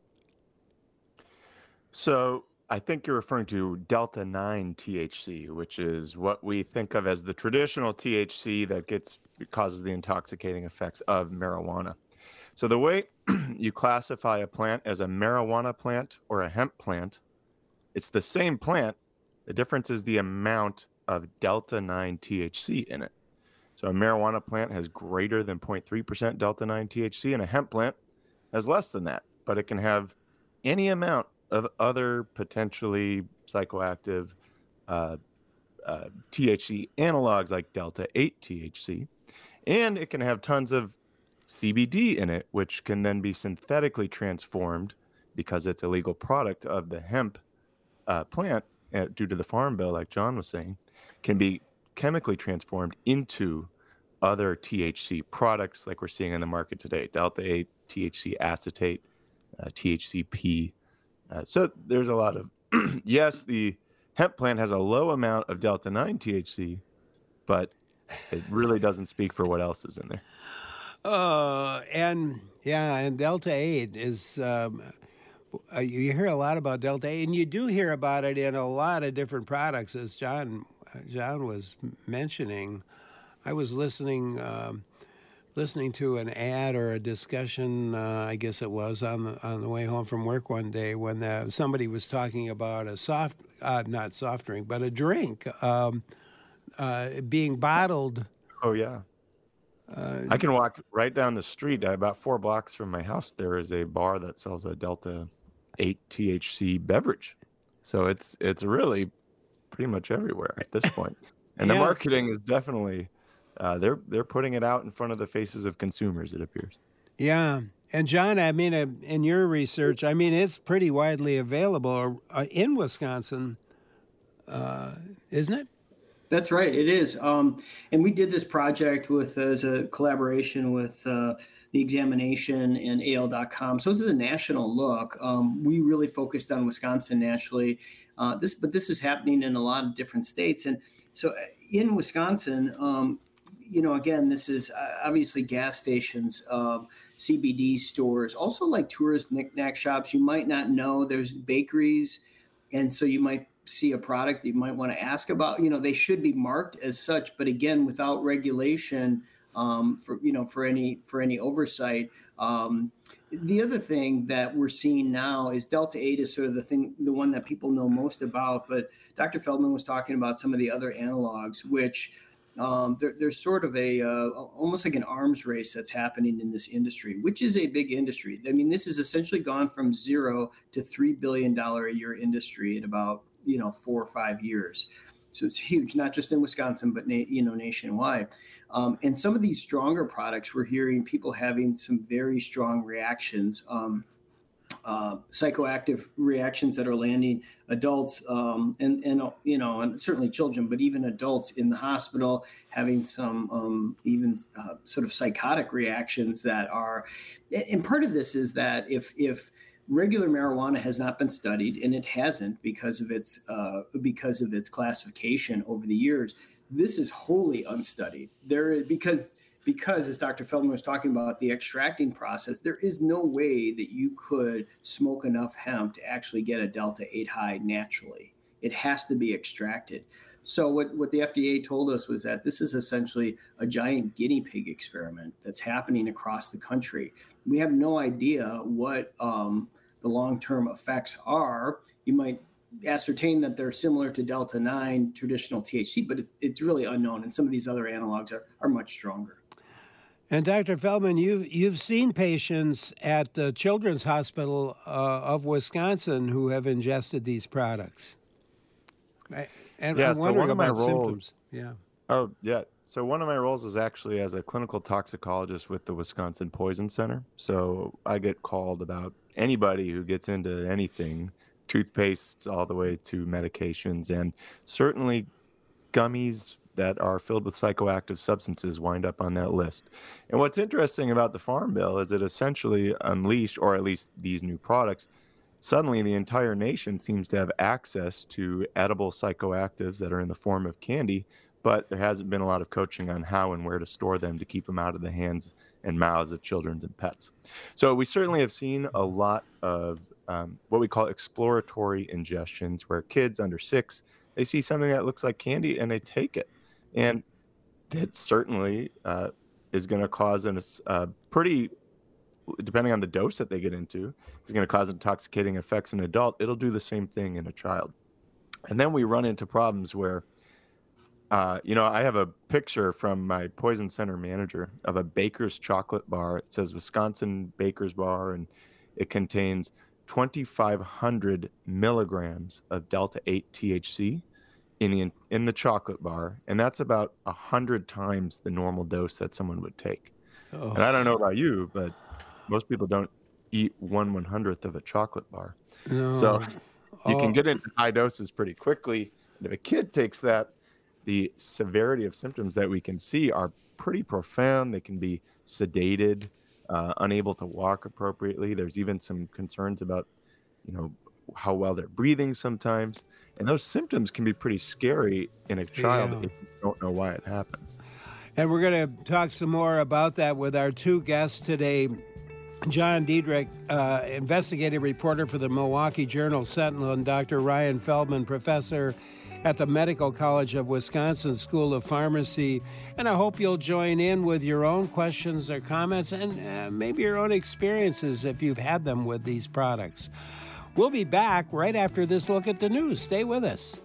So I think you're referring to Delta 9 THC, which is what we think of as the traditional THC that causes the intoxicating effects of marijuana. So the way you classify a plant as a marijuana plant or a hemp plant, it's the same plant. The difference is the amount of Delta 9 THC in it. So a marijuana plant has greater than 0.3% Delta 9 THC, and a hemp plant has less than that, but it can have any amount of other potentially psychoactive THC analogs like Delta 8 THC, and it can have tons of CBD in it, which can then be synthetically transformed because it's a legal product of the hemp plant due to the Farm Bill, like John was saying, can be chemically transformed into other THC products like we're seeing in the market today, Delta 8, THC acetate, THCP. So there's a lot of, yes, the hemp plant has a low amount of Delta 9 THC, but it really doesn't speak for what else is in there. And Delta 8 is, you hear a lot about Delta 8, and you do hear about it in a lot of different products, as John was mentioning. I was listening to an ad or a discussion, I guess it was, on the way home from work one day when somebody was talking about a not soft drink, but a drink being bottled. Oh, yeah. I can walk right down the street. About 4 blocks from my house, there is a bar that sells a Delta 8 THC beverage. So it's really pretty much everywhere at this point. And the marketing is definitely... they're putting it out in front of the faces of consumers, it appears. Yeah. And John, I mean, in your research, I mean, it's pretty widely available in Wisconsin, isn't it? That's right, it is. And we did this project as a collaboration with The Examination and AL.com. So this is a national look. We really focused on Wisconsin nationally. But this is happening in a lot of different states. And so in Wisconsin, again, this is obviously gas stations, CBD stores, also like tourist knick-knack shops. You might not know there's bakeries. And so you might see a product you might want to ask about. They should be marked as such, but again, without regulation for any oversight. The other thing that we're seeing now is Delta 8 is sort of the one that people know most about. But Dr. Feldman was talking about some of the other analogs, which there's sort of almost like an arms race that's happening in this industry, which is a big industry. I mean, this has essentially gone from $0 to $3 billion a year industry in about 4 or 5 years. So it's huge, not just in Wisconsin, but nationwide. And some of these stronger products, we're hearing people having some very strong reactions, psychoactive reactions that are landing adults and certainly children, but even adults in the hospital having some sort of psychotic reactions that are. And part of this is that if regular marijuana has not been studied, and it hasn't because of its classification over the years. This is wholly unstudied. Because as Dr. Feldman was talking about the extracting process, there is no way that you could smoke enough hemp to actually get a Delta 8 high naturally. It has to be extracted. So what the FDA told us was that this is essentially a giant guinea pig experiment that's happening across the country. We have no idea what the long-term effects are. You might ascertain that they're similar to Delta 9 traditional THC, but it's really unknown. And some of these other analogs are much stronger. And Dr. Feldman, you've seen patients at the Children's Hospital of Wisconsin who have ingested these products. And I'm wondering about symptoms. Yeah. Oh, yeah. So one of my roles is actually as a clinical toxicologist with the Wisconsin Poison Center. So I get called about anybody who gets into anything, toothpastes all the way to medications, and certainly gummies that are filled with psychoactive substances wind up on that list. And what's interesting about the Farm Bill is it essentially unleashed, or at least these new products, suddenly the entire nation seems to have access to edible psychoactives that are in the form of candy, but there hasn't been a lot of coaching on how and where to store them to keep them out of the hands and mouths of children and pets. So we certainly have seen a lot of what we call exploratory ingestions, where kids under 6, they see something that looks like candy and they take it. And it certainly is going to cause a pretty, depending on the dose that they get into, is going to cause intoxicating effects in an adult. It'll do the same thing in a child. And then we run into problems where, I have a picture from my Poison Center manager of a Baker's chocolate bar. It says Wisconsin Baker's Bar, and it contains 2,500 milligrams of Delta 8 THC. in the chocolate bar, and that's about 100 times the normal dose that someone would take. Oh. And I don't know about you, but most people don't eat 1/100th of a chocolate bar. No. So you can Oh. get into high doses pretty quickly. And if a kid takes that, the severity of symptoms that we can see are pretty profound. They can be sedated, unable to walk appropriately. There's even some concerns about, how well they're breathing sometimes. And those symptoms can be pretty scary in a child Yeah. if you don't know why it happened. And we're going to talk some more about that with our two guests today. John Diedrich, investigative reporter for the Milwaukee Journal-Sentinel, and Dr. Ryan Feldman, professor at the Medical College of Wisconsin School of Pharmacy. And I hope you'll join in with your own questions or comments and maybe your own experiences if you've had them with these products. We'll be back right after this look at the news. Stay with us.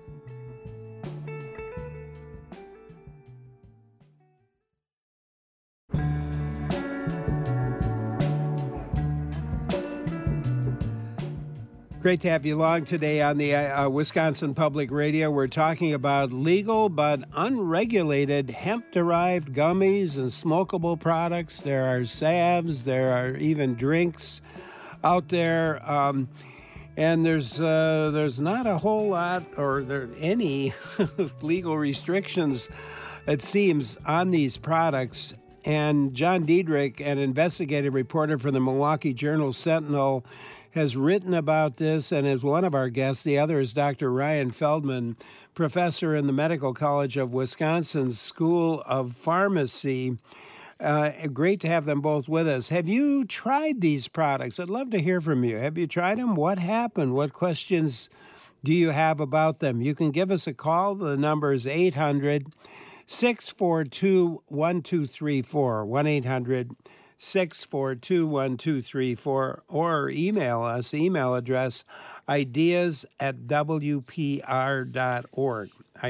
Great to have you along today on the Wisconsin Public Radio. We're talking about legal but unregulated hemp-derived gummies and smokable products. There are salves, there are even drinks out there, and there's not a whole lot or any legal restrictions, it seems, on these products. And John Diedrich, an investigative reporter for the Milwaukee Journal-Sentinel, has written about this and is one of our guests. The other is Dr. Ryan Feldman, professor in the Medical College of Wisconsin School of Pharmacy. Great to have them both with us. Have you tried these products? I'd love to hear from you. Have you tried them? What happened? What questions do you have about them? You can give us a call. The number is 800-642-1234, 1-800-642-1234, or email us, email address ideas@wpr.org,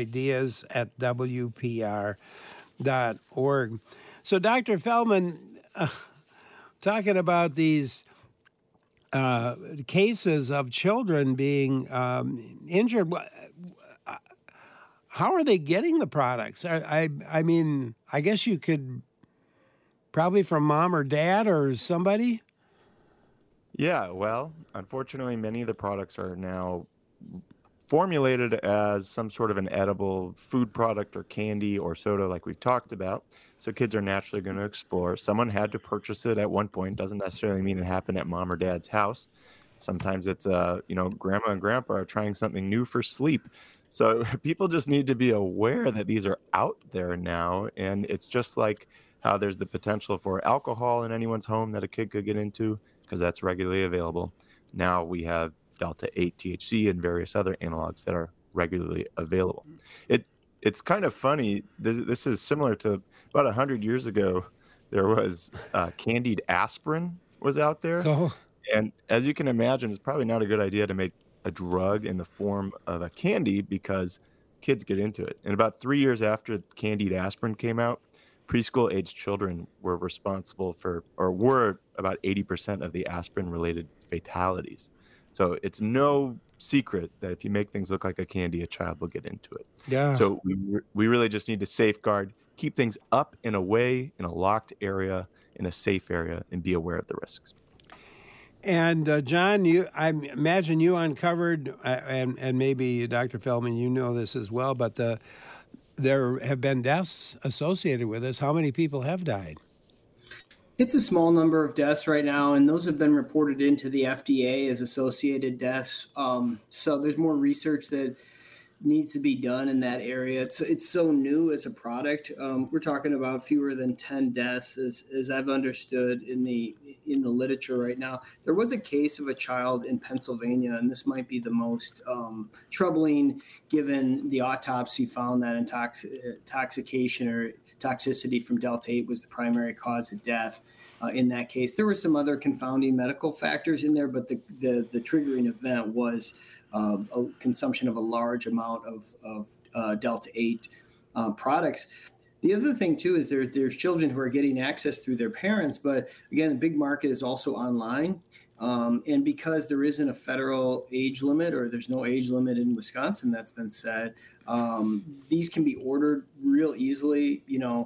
ideas@wpr.org. So, Dr. Feldman, talking about these cases of children being injured, how are they getting the products? I mean, I guess you could probably from mom or dad or somebody? Yeah, well, unfortunately, many of the products are now formulated as some sort of an edible food product or candy or soda like we've talked about. So kids are naturally going to explore. Someone had to purchase it at one point. Doesn't necessarily mean it happened at mom or dad's house. Sometimes it's, grandma and grandpa are trying something new for sleep. So people just need to be aware that these are out there now. And it's just like how there's the potential for alcohol in anyone's home that a kid could get into because that's regularly available. Now we have Delta-8 THC and various other analogs that are regularly available. It's kind of funny. This is similar to about 100 years ago. There was candied aspirin was out there. Oh. And as you can imagine, it's probably not a good idea to make a drug in the form of a candy because kids get into it. And about 3 years after candied aspirin came out, preschool age children were responsible for, or were about 80% of the aspirin related fatalities. So it's no secret that if you make things look like a candy, a child will get into it. Yeah. So we really just need to safeguard, keep things up and away in a locked area, in a safe area, and be aware of the risks. And John, I imagine you uncovered, and maybe Dr. Feldman, you know this as well, but there have been deaths associated with this. How many people have died? It's a small number of deaths right now, and those have been reported into the FDA as associated deaths. So there's more research that needs to be done in that area. It's so new as a product. We're talking about fewer than 10 deaths, as I've understood in the literature right now. There was a case of a child in Pennsylvania, and this might be the most troubling, given the autopsy found that intoxication or toxicity from Delta-8 was the primary cause of death. In that case, there were some other confounding medical factors in there, but the triggering event was a consumption of a large amount of Delta-8 products. The other thing, too, is there's children who are getting access through their parents. But again, the big market is also online. And because there isn't a federal age limit, or there's no age limit in Wisconsin, that's been said, these can be ordered real easily,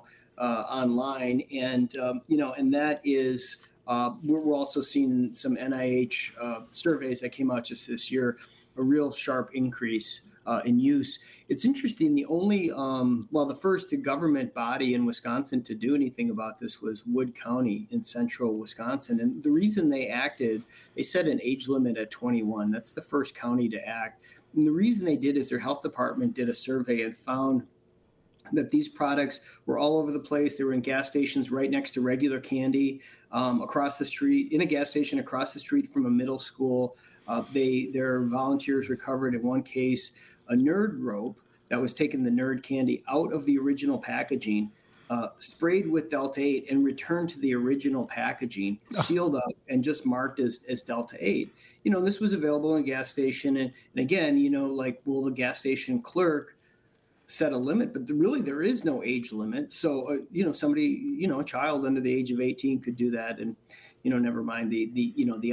online. And, and that is, we're also seeing some NIH surveys that came out just this year, a real sharp increase in use. It's interesting. The only, the first government body in Wisconsin to do anything about this was Wood County in central Wisconsin. And the reason they acted, they set an age limit at 21. That's the first county to act. And the reason they did is their health department did a survey and found that these products were all over the place. They were in gas stations right next to regular candy, across the street, in a gas station across the street from a middle school. Their volunteers recovered, in one case, a Nerd rope that was taking the Nerd candy out of the original packaging, sprayed with Delta 8 and returned to the original packaging, sealed up and just marked as Delta 8. This was available in a gas station. And again, will the gas station clerk set a limit? But really, there is no age limit. So, somebody, a child under the age of 18 could do that. And, never mind the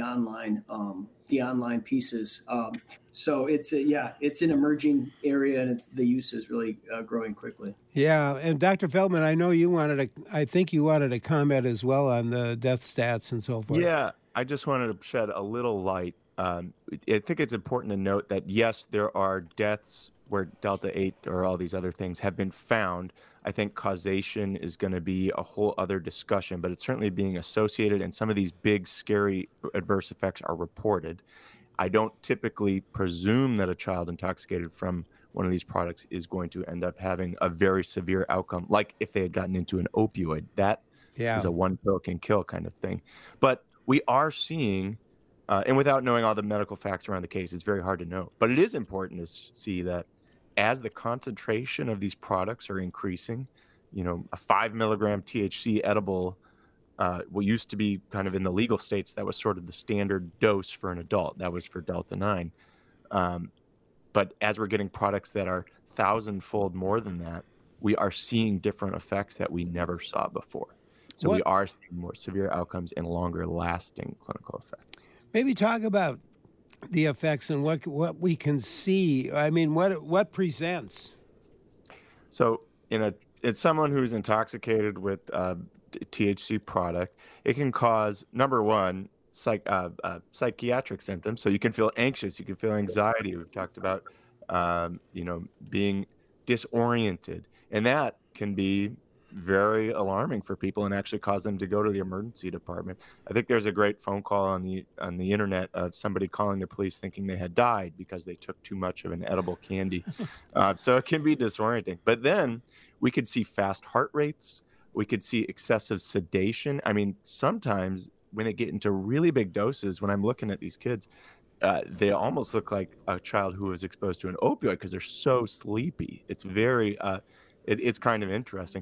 online pieces. So it's an emerging area, and the use is really growing quickly. Yeah, and Dr. Feldman, I know I think you wanted to comment as well on the death stats and so forth. Yeah, I just wanted to shed a little light. I think it's important to note that yes, there are deaths where Delta 8 or all these other things have been found. I think causation is going to be a whole other discussion, but it's certainly being associated, and some of these big, scary adverse effects are reported. I don't typically presume that a child intoxicated from one of these products is going to end up having a very severe outcome, like if they had gotten into an opioid. That is a one pill can kill kind of thing. But we are seeing, and without knowing all the medical facts around the case, it's very hard to know. But it is important to see that as the concentration of these products are increasing, a 5 milligram THC edible, what used to be kind of in the legal states, that was sort of the standard dose for an adult. That was for Delta 9. But as we're getting products that are 1,000-fold more than that, we are seeing different effects that we never saw before. So we are seeing more severe outcomes and longer lasting clinical effects. Maybe talk about the effects and what we can see. I mean, what presents? So it's someone who's intoxicated with THC product. It can cause, number one, psychiatric symptoms. So you can feel anxious, you can feel anxiety. We've talked about, being disoriented, and that can be very alarming for people and actually cause them to go to the emergency department. I think there's a great phone call on the internet of somebody calling the police thinking they had died because they took too much of an edible candy. So it can be disorienting. But then we could see fast heart rates. We could see excessive sedation. I mean, sometimes when they get into really big doses, when I'm looking at these kids, they almost look like a child who was exposed to an opioid because they're so sleepy. It's very it's kind of interesting.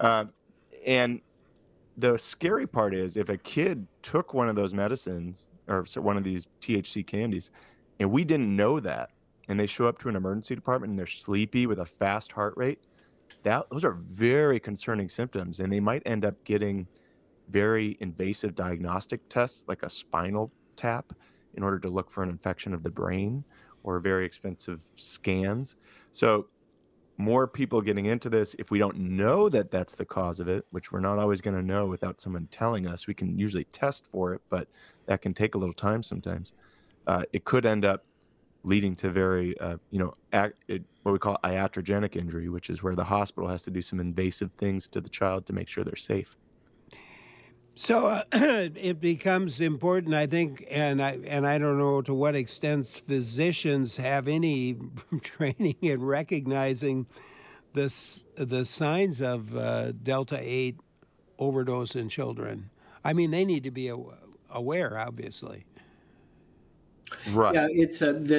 And the scary part is if a kid took one of those medicines or one of these THC candies and we didn't know that, and they show up to an emergency department and they're sleepy with a fast heart rate, those are very concerning symptoms, and they might end up getting very invasive diagnostic tests like a spinal tap in order to look for an infection of the brain, or very expensive scans. So more people getting into this, if we don't know that that's the cause of it, which we're not always going to know without someone telling us. We can usually test for it, but that can take a little time sometimes. It could end up leading to very, what we call iatrogenic injury, which is where the hospital has to do some invasive things to the child to make sure they're safe. So it becomes important, I think, and I don't know to what extent physicians have any training in recognizing the signs of Delta 8 overdose in children. I mean, they need to be aware, obviously. Right. Yeah, it's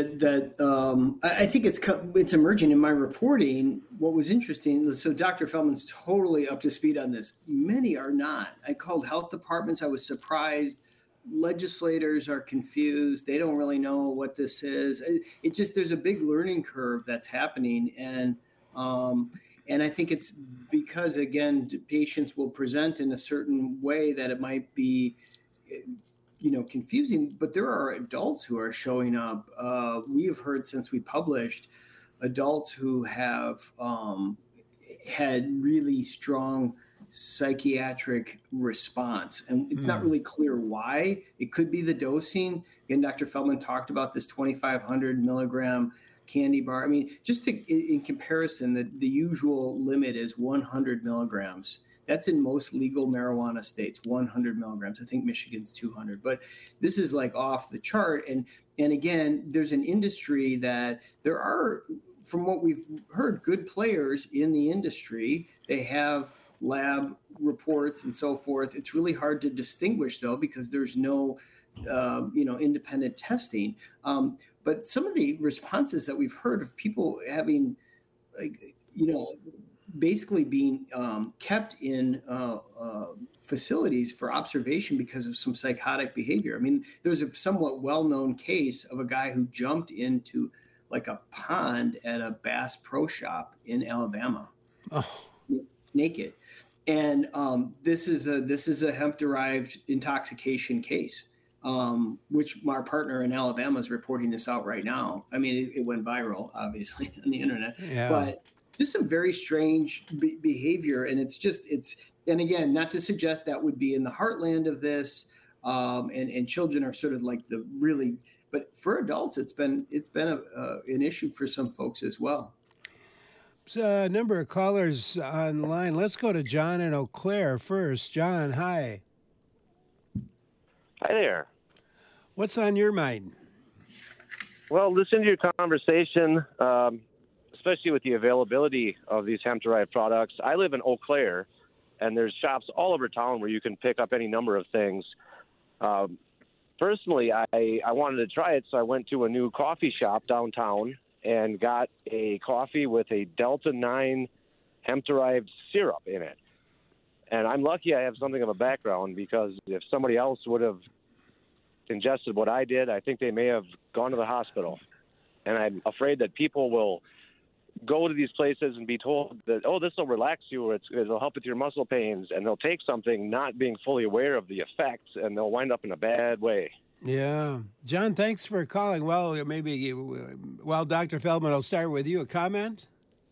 I think it's emerging in my reporting. What was interesting, so Dr. Feldman's totally up to speed on this. Many are not. I called health departments. I was surprised. Legislators are confused. They don't really know what this is. There's a big learning curve that's happening, and I think it's because, again, patients will present in a certain way that it might be, confusing, but there are adults who are showing up. We have heard since we published adults who have had really strong psychiatric response, and it's not really clear why. It could be the dosing. Again, Dr. Feldman talked about this 2,500 milligram candy bar. I mean, just in comparison, the usual limit is 100 milligrams. That's in most legal marijuana states, 100 milligrams. I think Michigan's 200, but this is like off the chart. And again, there's an industry that there are, from what we've heard, good players in the industry. They have lab reports and so forth. It's really hard to distinguish though, because there's no, independent testing. But some of the responses that we've heard of people having, basically being kept in facilities for observation because of some psychotic behavior. I mean, there's a somewhat well-known case of a guy who jumped into like a pond at a Bass Pro Shop in Alabama, naked. And this is a hemp-derived intoxication case. Which our partner in Alabama is reporting this out right now. I mean, it went viral, obviously, on the internet, but just some very strange behavior. And and again, not to suggest that would be in the heartland of this, and children are sort of like but for adults, it's been an issue for some folks as well. So a number of callers online. Let's go to John in Eau Claire first. John, hi. Hi there. What's on your mind? Well, listen to your conversation, especially with the availability of these hemp-derived products. I live in Eau Claire, and there's shops all over town where you can pick up any number of things. Personally, I wanted to try it, so I went to a new coffee shop downtown and got a coffee with a Delta-9 hemp-derived syrup in it. And I'm lucky I have something of a background, because if somebody else would have ingested what I did, I think they may have gone to the hospital. And I'm afraid that people will go to these places and be told that, oh, this will relax you, or it'll help with your muscle pains, and they'll take something not being fully aware of the effects, and they'll wind up in a bad way. Yeah. John, thanks for calling. Well, Dr. Feldman, I'll start with you. A comment?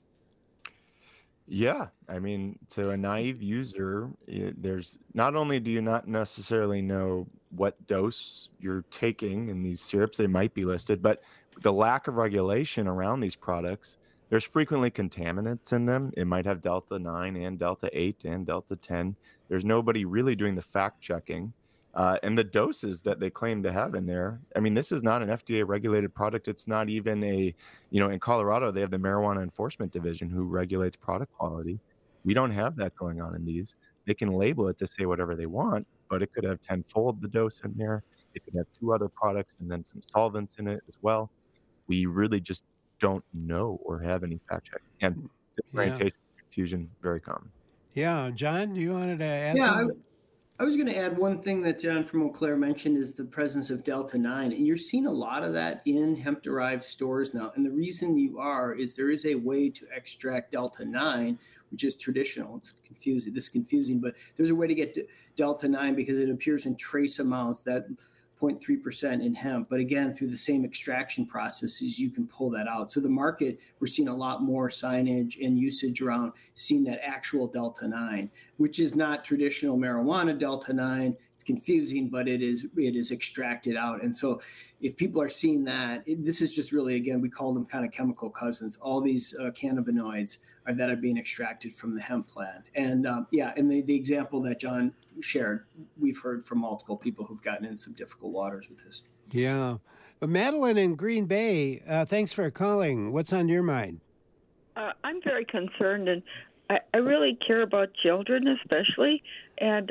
Yeah, I mean, to a naive user, there's not only do you not necessarily know what dose you're taking in these syrups, they might be listed, but the lack of regulation around these products, there's frequently contaminants in them. It might have Delta-9 and Delta-8 and Delta-10. There's nobody really doing the fact checking. And the doses that they claim to have in there, I mean, this is not an FDA regulated product. It's not even in Colorado, they have the Marijuana Enforcement Division who regulates product quality. We don't have that going on in these. They can label it to say whatever they want, but it could have tenfold the dose in there. It could have 2 other products and then some solvents in it as well. We really just don't know or have any fact checking. And differentiation confusion, very common. Yeah. John, you wanted to add something? I was going to add one thing that John from Eau Claire mentioned is the presence of Delta-9. And you're seeing a lot of that in hemp-derived stores now. And the reason is there is a way to extract Delta-9, which is traditional. It's confusing. This is confusing, but there's a way to get Delta-9 because it appears in trace amounts, that 0.3% in hemp. But again, through the same extraction processes, you can pull that out. So the market, we're seeing a lot more signage and usage around seeing that actual Delta-9, which is not traditional marijuana Delta-9. It's confusing, but it is extracted out. And so if people are seeing that, this is just really, again, we call them kind of chemical cousins. All these cannabinoids that are being extracted from the hemp plant. And and the example that John shared, we've heard from multiple people who've gotten in some difficult waters with this. Yeah. Madeline in Green Bay, thanks for calling. What's on your mind? I'm very concerned, and I really care about children especially. And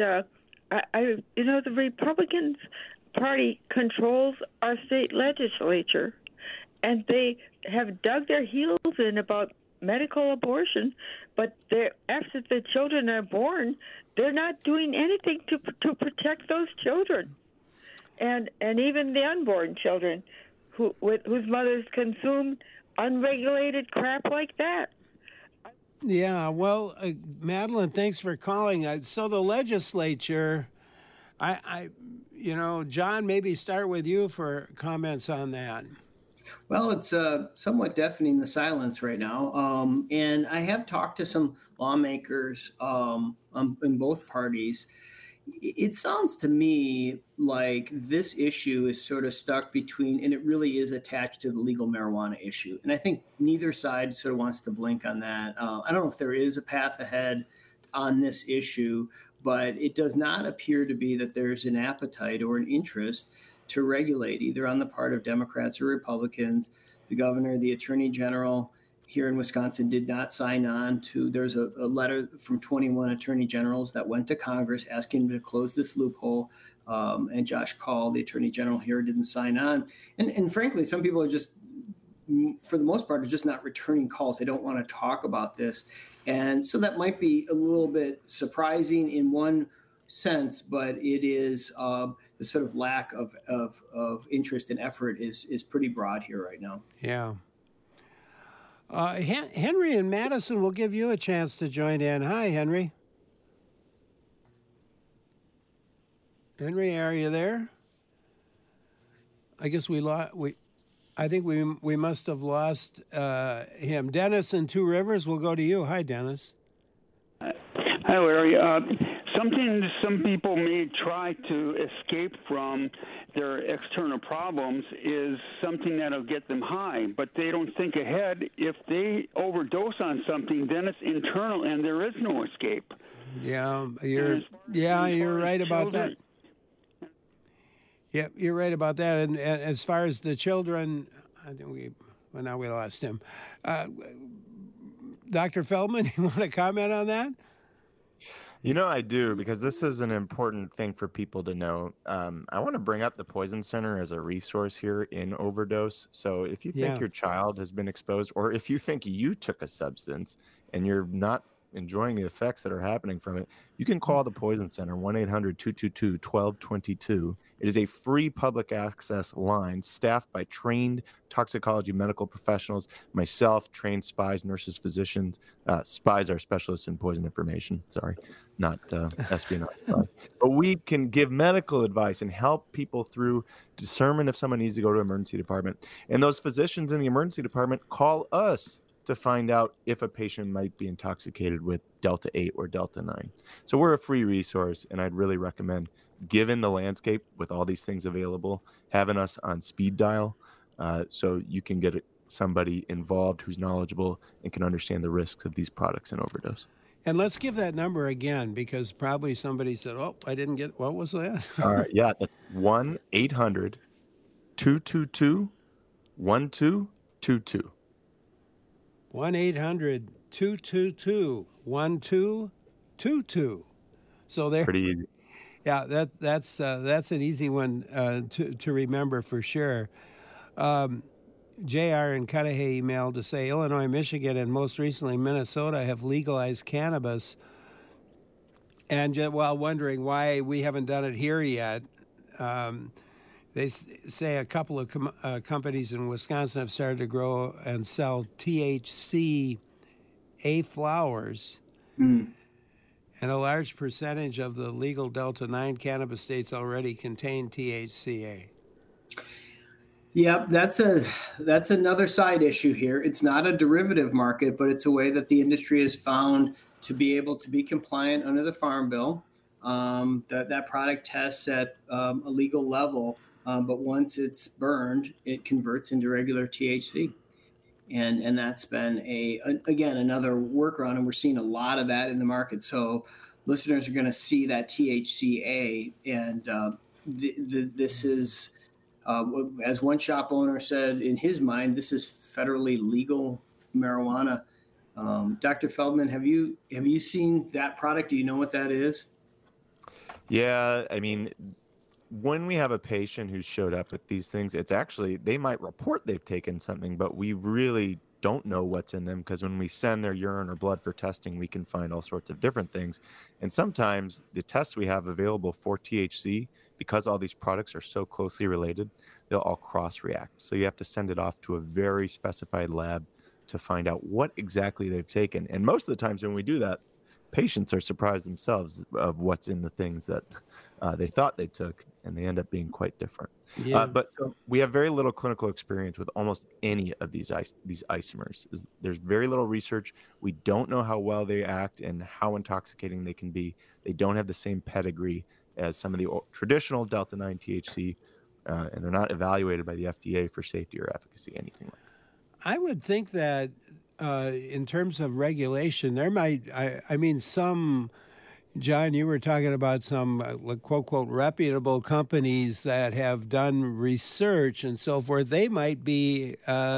the Republican Party controls our state legislature, and they have dug their heels in about medical abortion, but after the children are born, they're not doing anything to protect those children, and even the unborn children whose mothers consume unregulated crap like that. Yeah, well, Madeline, thanks for calling. So the legislature John, maybe start with you for comments on that. Well, it's somewhat deafening the silence right now. And I have talked to some lawmakers in both parties. It sounds to me like this issue is sort of stuck between, and it really is attached to the legal marijuana issue. And I think neither side sort of wants to blink on that. I don't know if there is a path ahead on this issue, but it does not appear to be that there's an appetite or an interest to regulate, either on the part of Democrats or Republicans. The governor, the attorney general here in Wisconsin did not sign on to, there's a letter from 21 attorney generals that went to Congress asking them to close this loophole. And Josh Kaul, the attorney general here, didn't sign on. And frankly, some people are just, for the most part, are just not returning calls. They don't want to talk about this. And so that might be a little bit surprising in one sense, but it is the sort of lack of interest and effort is pretty broad here right now. Yeah. Henry and Madison will give you a chance to join in. Hi, Henry. Henry, are you there? I guess I think we must have lost him. Dennis in Two Rivers, we'll go to you. Hi, Dennis. Hi, Larry. Something some people may try to escape from their external problems is something that'll get them high, but they don't think ahead. If they overdose on something, then it's internal and there is no escape. Yeah, you're right about that. Yeah, you're right about that. And as far as the children, I think now we lost him. Dr. Feldman, you want to comment on that? I do, because this is an important thing for people to know. I want to bring up the Poison Center as a resource here in overdose. So if you think your child has been exposed, or if you think you took a substance and you're not enjoying the effects that are happening from it, you can call the Poison Center, 1-800-222-1222. It is a free public access line staffed by trained toxicology medical professionals, myself, trained spies, nurses, physicians. Spies are specialists in poison information. Sorry, not espionage spies. But we can give medical advice and help people through discernment if someone needs to go to emergency department. And those physicians in the emergency department call us to find out if a patient might be intoxicated with Delta 8 or Delta 9. So we're a free resource, and I'd really recommend, given the landscape with all these things available, having us on speed dial so you can get somebody involved who's knowledgeable and can understand the risks of these products in overdose. And let's give that number again, because probably somebody said, oh, I didn't get, what was that? All right, yeah, that's 1-800-222-1222. 1-800-222-1222. So there. Pretty easy. Yeah, that's an easy one to remember for sure. J.R. in Cudahy emailed to say Illinois, Michigan, and most recently Minnesota have legalized cannabis. And while wondering why we haven't done it here yet, they say a couple of companies in Wisconsin have started to grow and sell THC flowers. And a large percentage of the legal Delta 9 cannabis states already contain THCA. Yep, that's another side issue here. It's not a derivative market, but it's a way that the industry has found to be able to be compliant under the Farm Bill. That product tests at a legal level, but once it's burned, it converts into regular THC. And that's been again another workaround, and we're seeing a lot of that in the market. So listeners are going to see that THCA, and this is, as one shop owner said in his mind, this is federally legal marijuana. Dr. Feldman, have you seen that product? Do you know what that is? Yeah, I mean, when we have a patient who showed up with these things, it's actually, they might report they've taken something, but we really don't know what's in them, because when we send their urine or blood for testing, we can find all sorts of different things. And sometimes the tests we have available for THC, because all these products are so closely related, they'll all cross-react. So you have to send it off to a very specified lab to find out what exactly they've taken. And most of the times when we do that, patients are surprised themselves of what's in the things that they thought they took, and they end up being quite different. Yeah. But we have very little clinical experience with almost any of these isomers. There's very little research. We don't know how well they act and how intoxicating they can be. They don't have the same pedigree as some of the traditional Delta-9 THC, and they're not evaluated by the FDA for safety or efficacy, anything like that. I would think that in terms of regulation, there might, some, John, you were talking about some quote, quote, reputable companies that have done research and so forth. They might be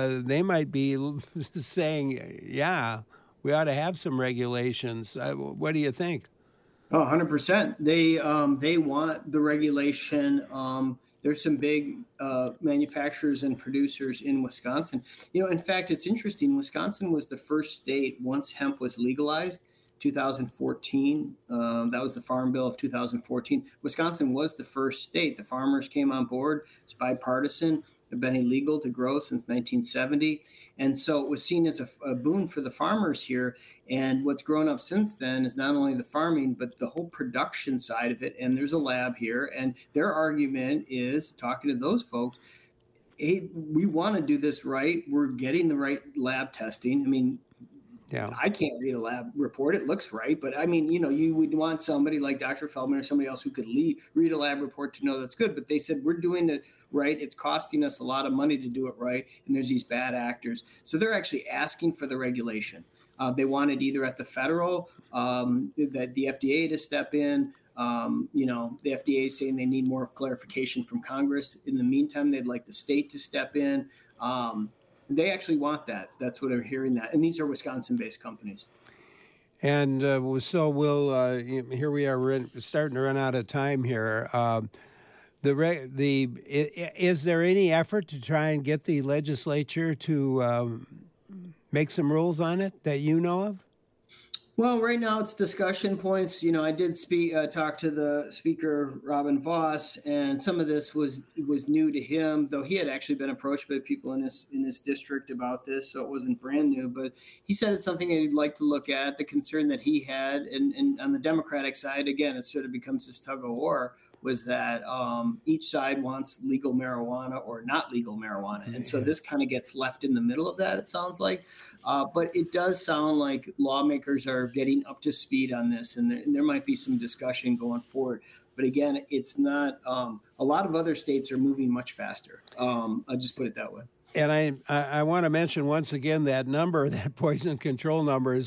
saying, yeah, we ought to have some regulations. What do you think? Oh, 100%. They want the regulation. There's some big manufacturers and producers in Wisconsin. In fact, it's interesting. Wisconsin was the first state once hemp was legalized, 2014. That was the Farm Bill of 2014. Wisconsin was the first state. The farmers came on board. It's bipartisan. They've been illegal to grow since 1970. And so it was seen as a boon for the farmers here. And what's grown up since then is not only the farming, but the whole production side of it. And there's a lab here. And their argument is, talking to those folks, hey, we want to do this right. We're getting the right lab testing. I mean, yeah, I can't read a lab report. It looks right. But I mean, you would want somebody like Dr. Feldman or somebody else who could read a lab report to know that's good. But they said, we're doing it right. It's costing us a lot of money to do it right. And there's these bad actors. So they're actually asking for the regulation. They want it either at the federal, that the FDA to step in. The FDA is saying they need more clarification from Congress. In the meantime, they'd like the state to step in. They actually want that. That's what they're hearing that. And these are Wisconsin-based companies. And so we'll, here we are, we're starting to run out of time here. Is there any effort to try and get the legislature to make some rules on it that you know of? Well, right now it's discussion points. I did talk to the speaker, Robin Voss, and some of this was new to him, though he had actually been approached by people in his district about this, so it wasn't brand new. But he said it's something that he'd like to look at. The concern that he had, and on the Democratic side, again, it sort of becomes this tug of war, was that each side wants legal marijuana or not legal marijuana. And so this kind of gets left in the middle of that, it sounds like. But it does sound like lawmakers are getting up to speed on this, and there might be some discussion going forward. But again, it's not a lot of other states are moving much faster. I'll just put it that way. And I want to mention once again that number, that poison control number is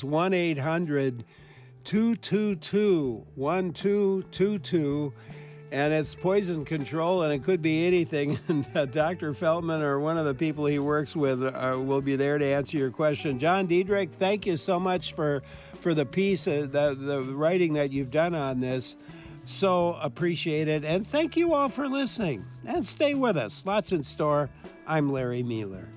1-800-222-1222. And it's poison control, and it could be anything. And Dr. Feldman or one of the people he works with will be there to answer your question. John Diedrich, thank you so much for the piece, the writing that you've done on this. So appreciate it. And thank you all for listening. And stay with us. Lots in store. I'm Larry Mueller.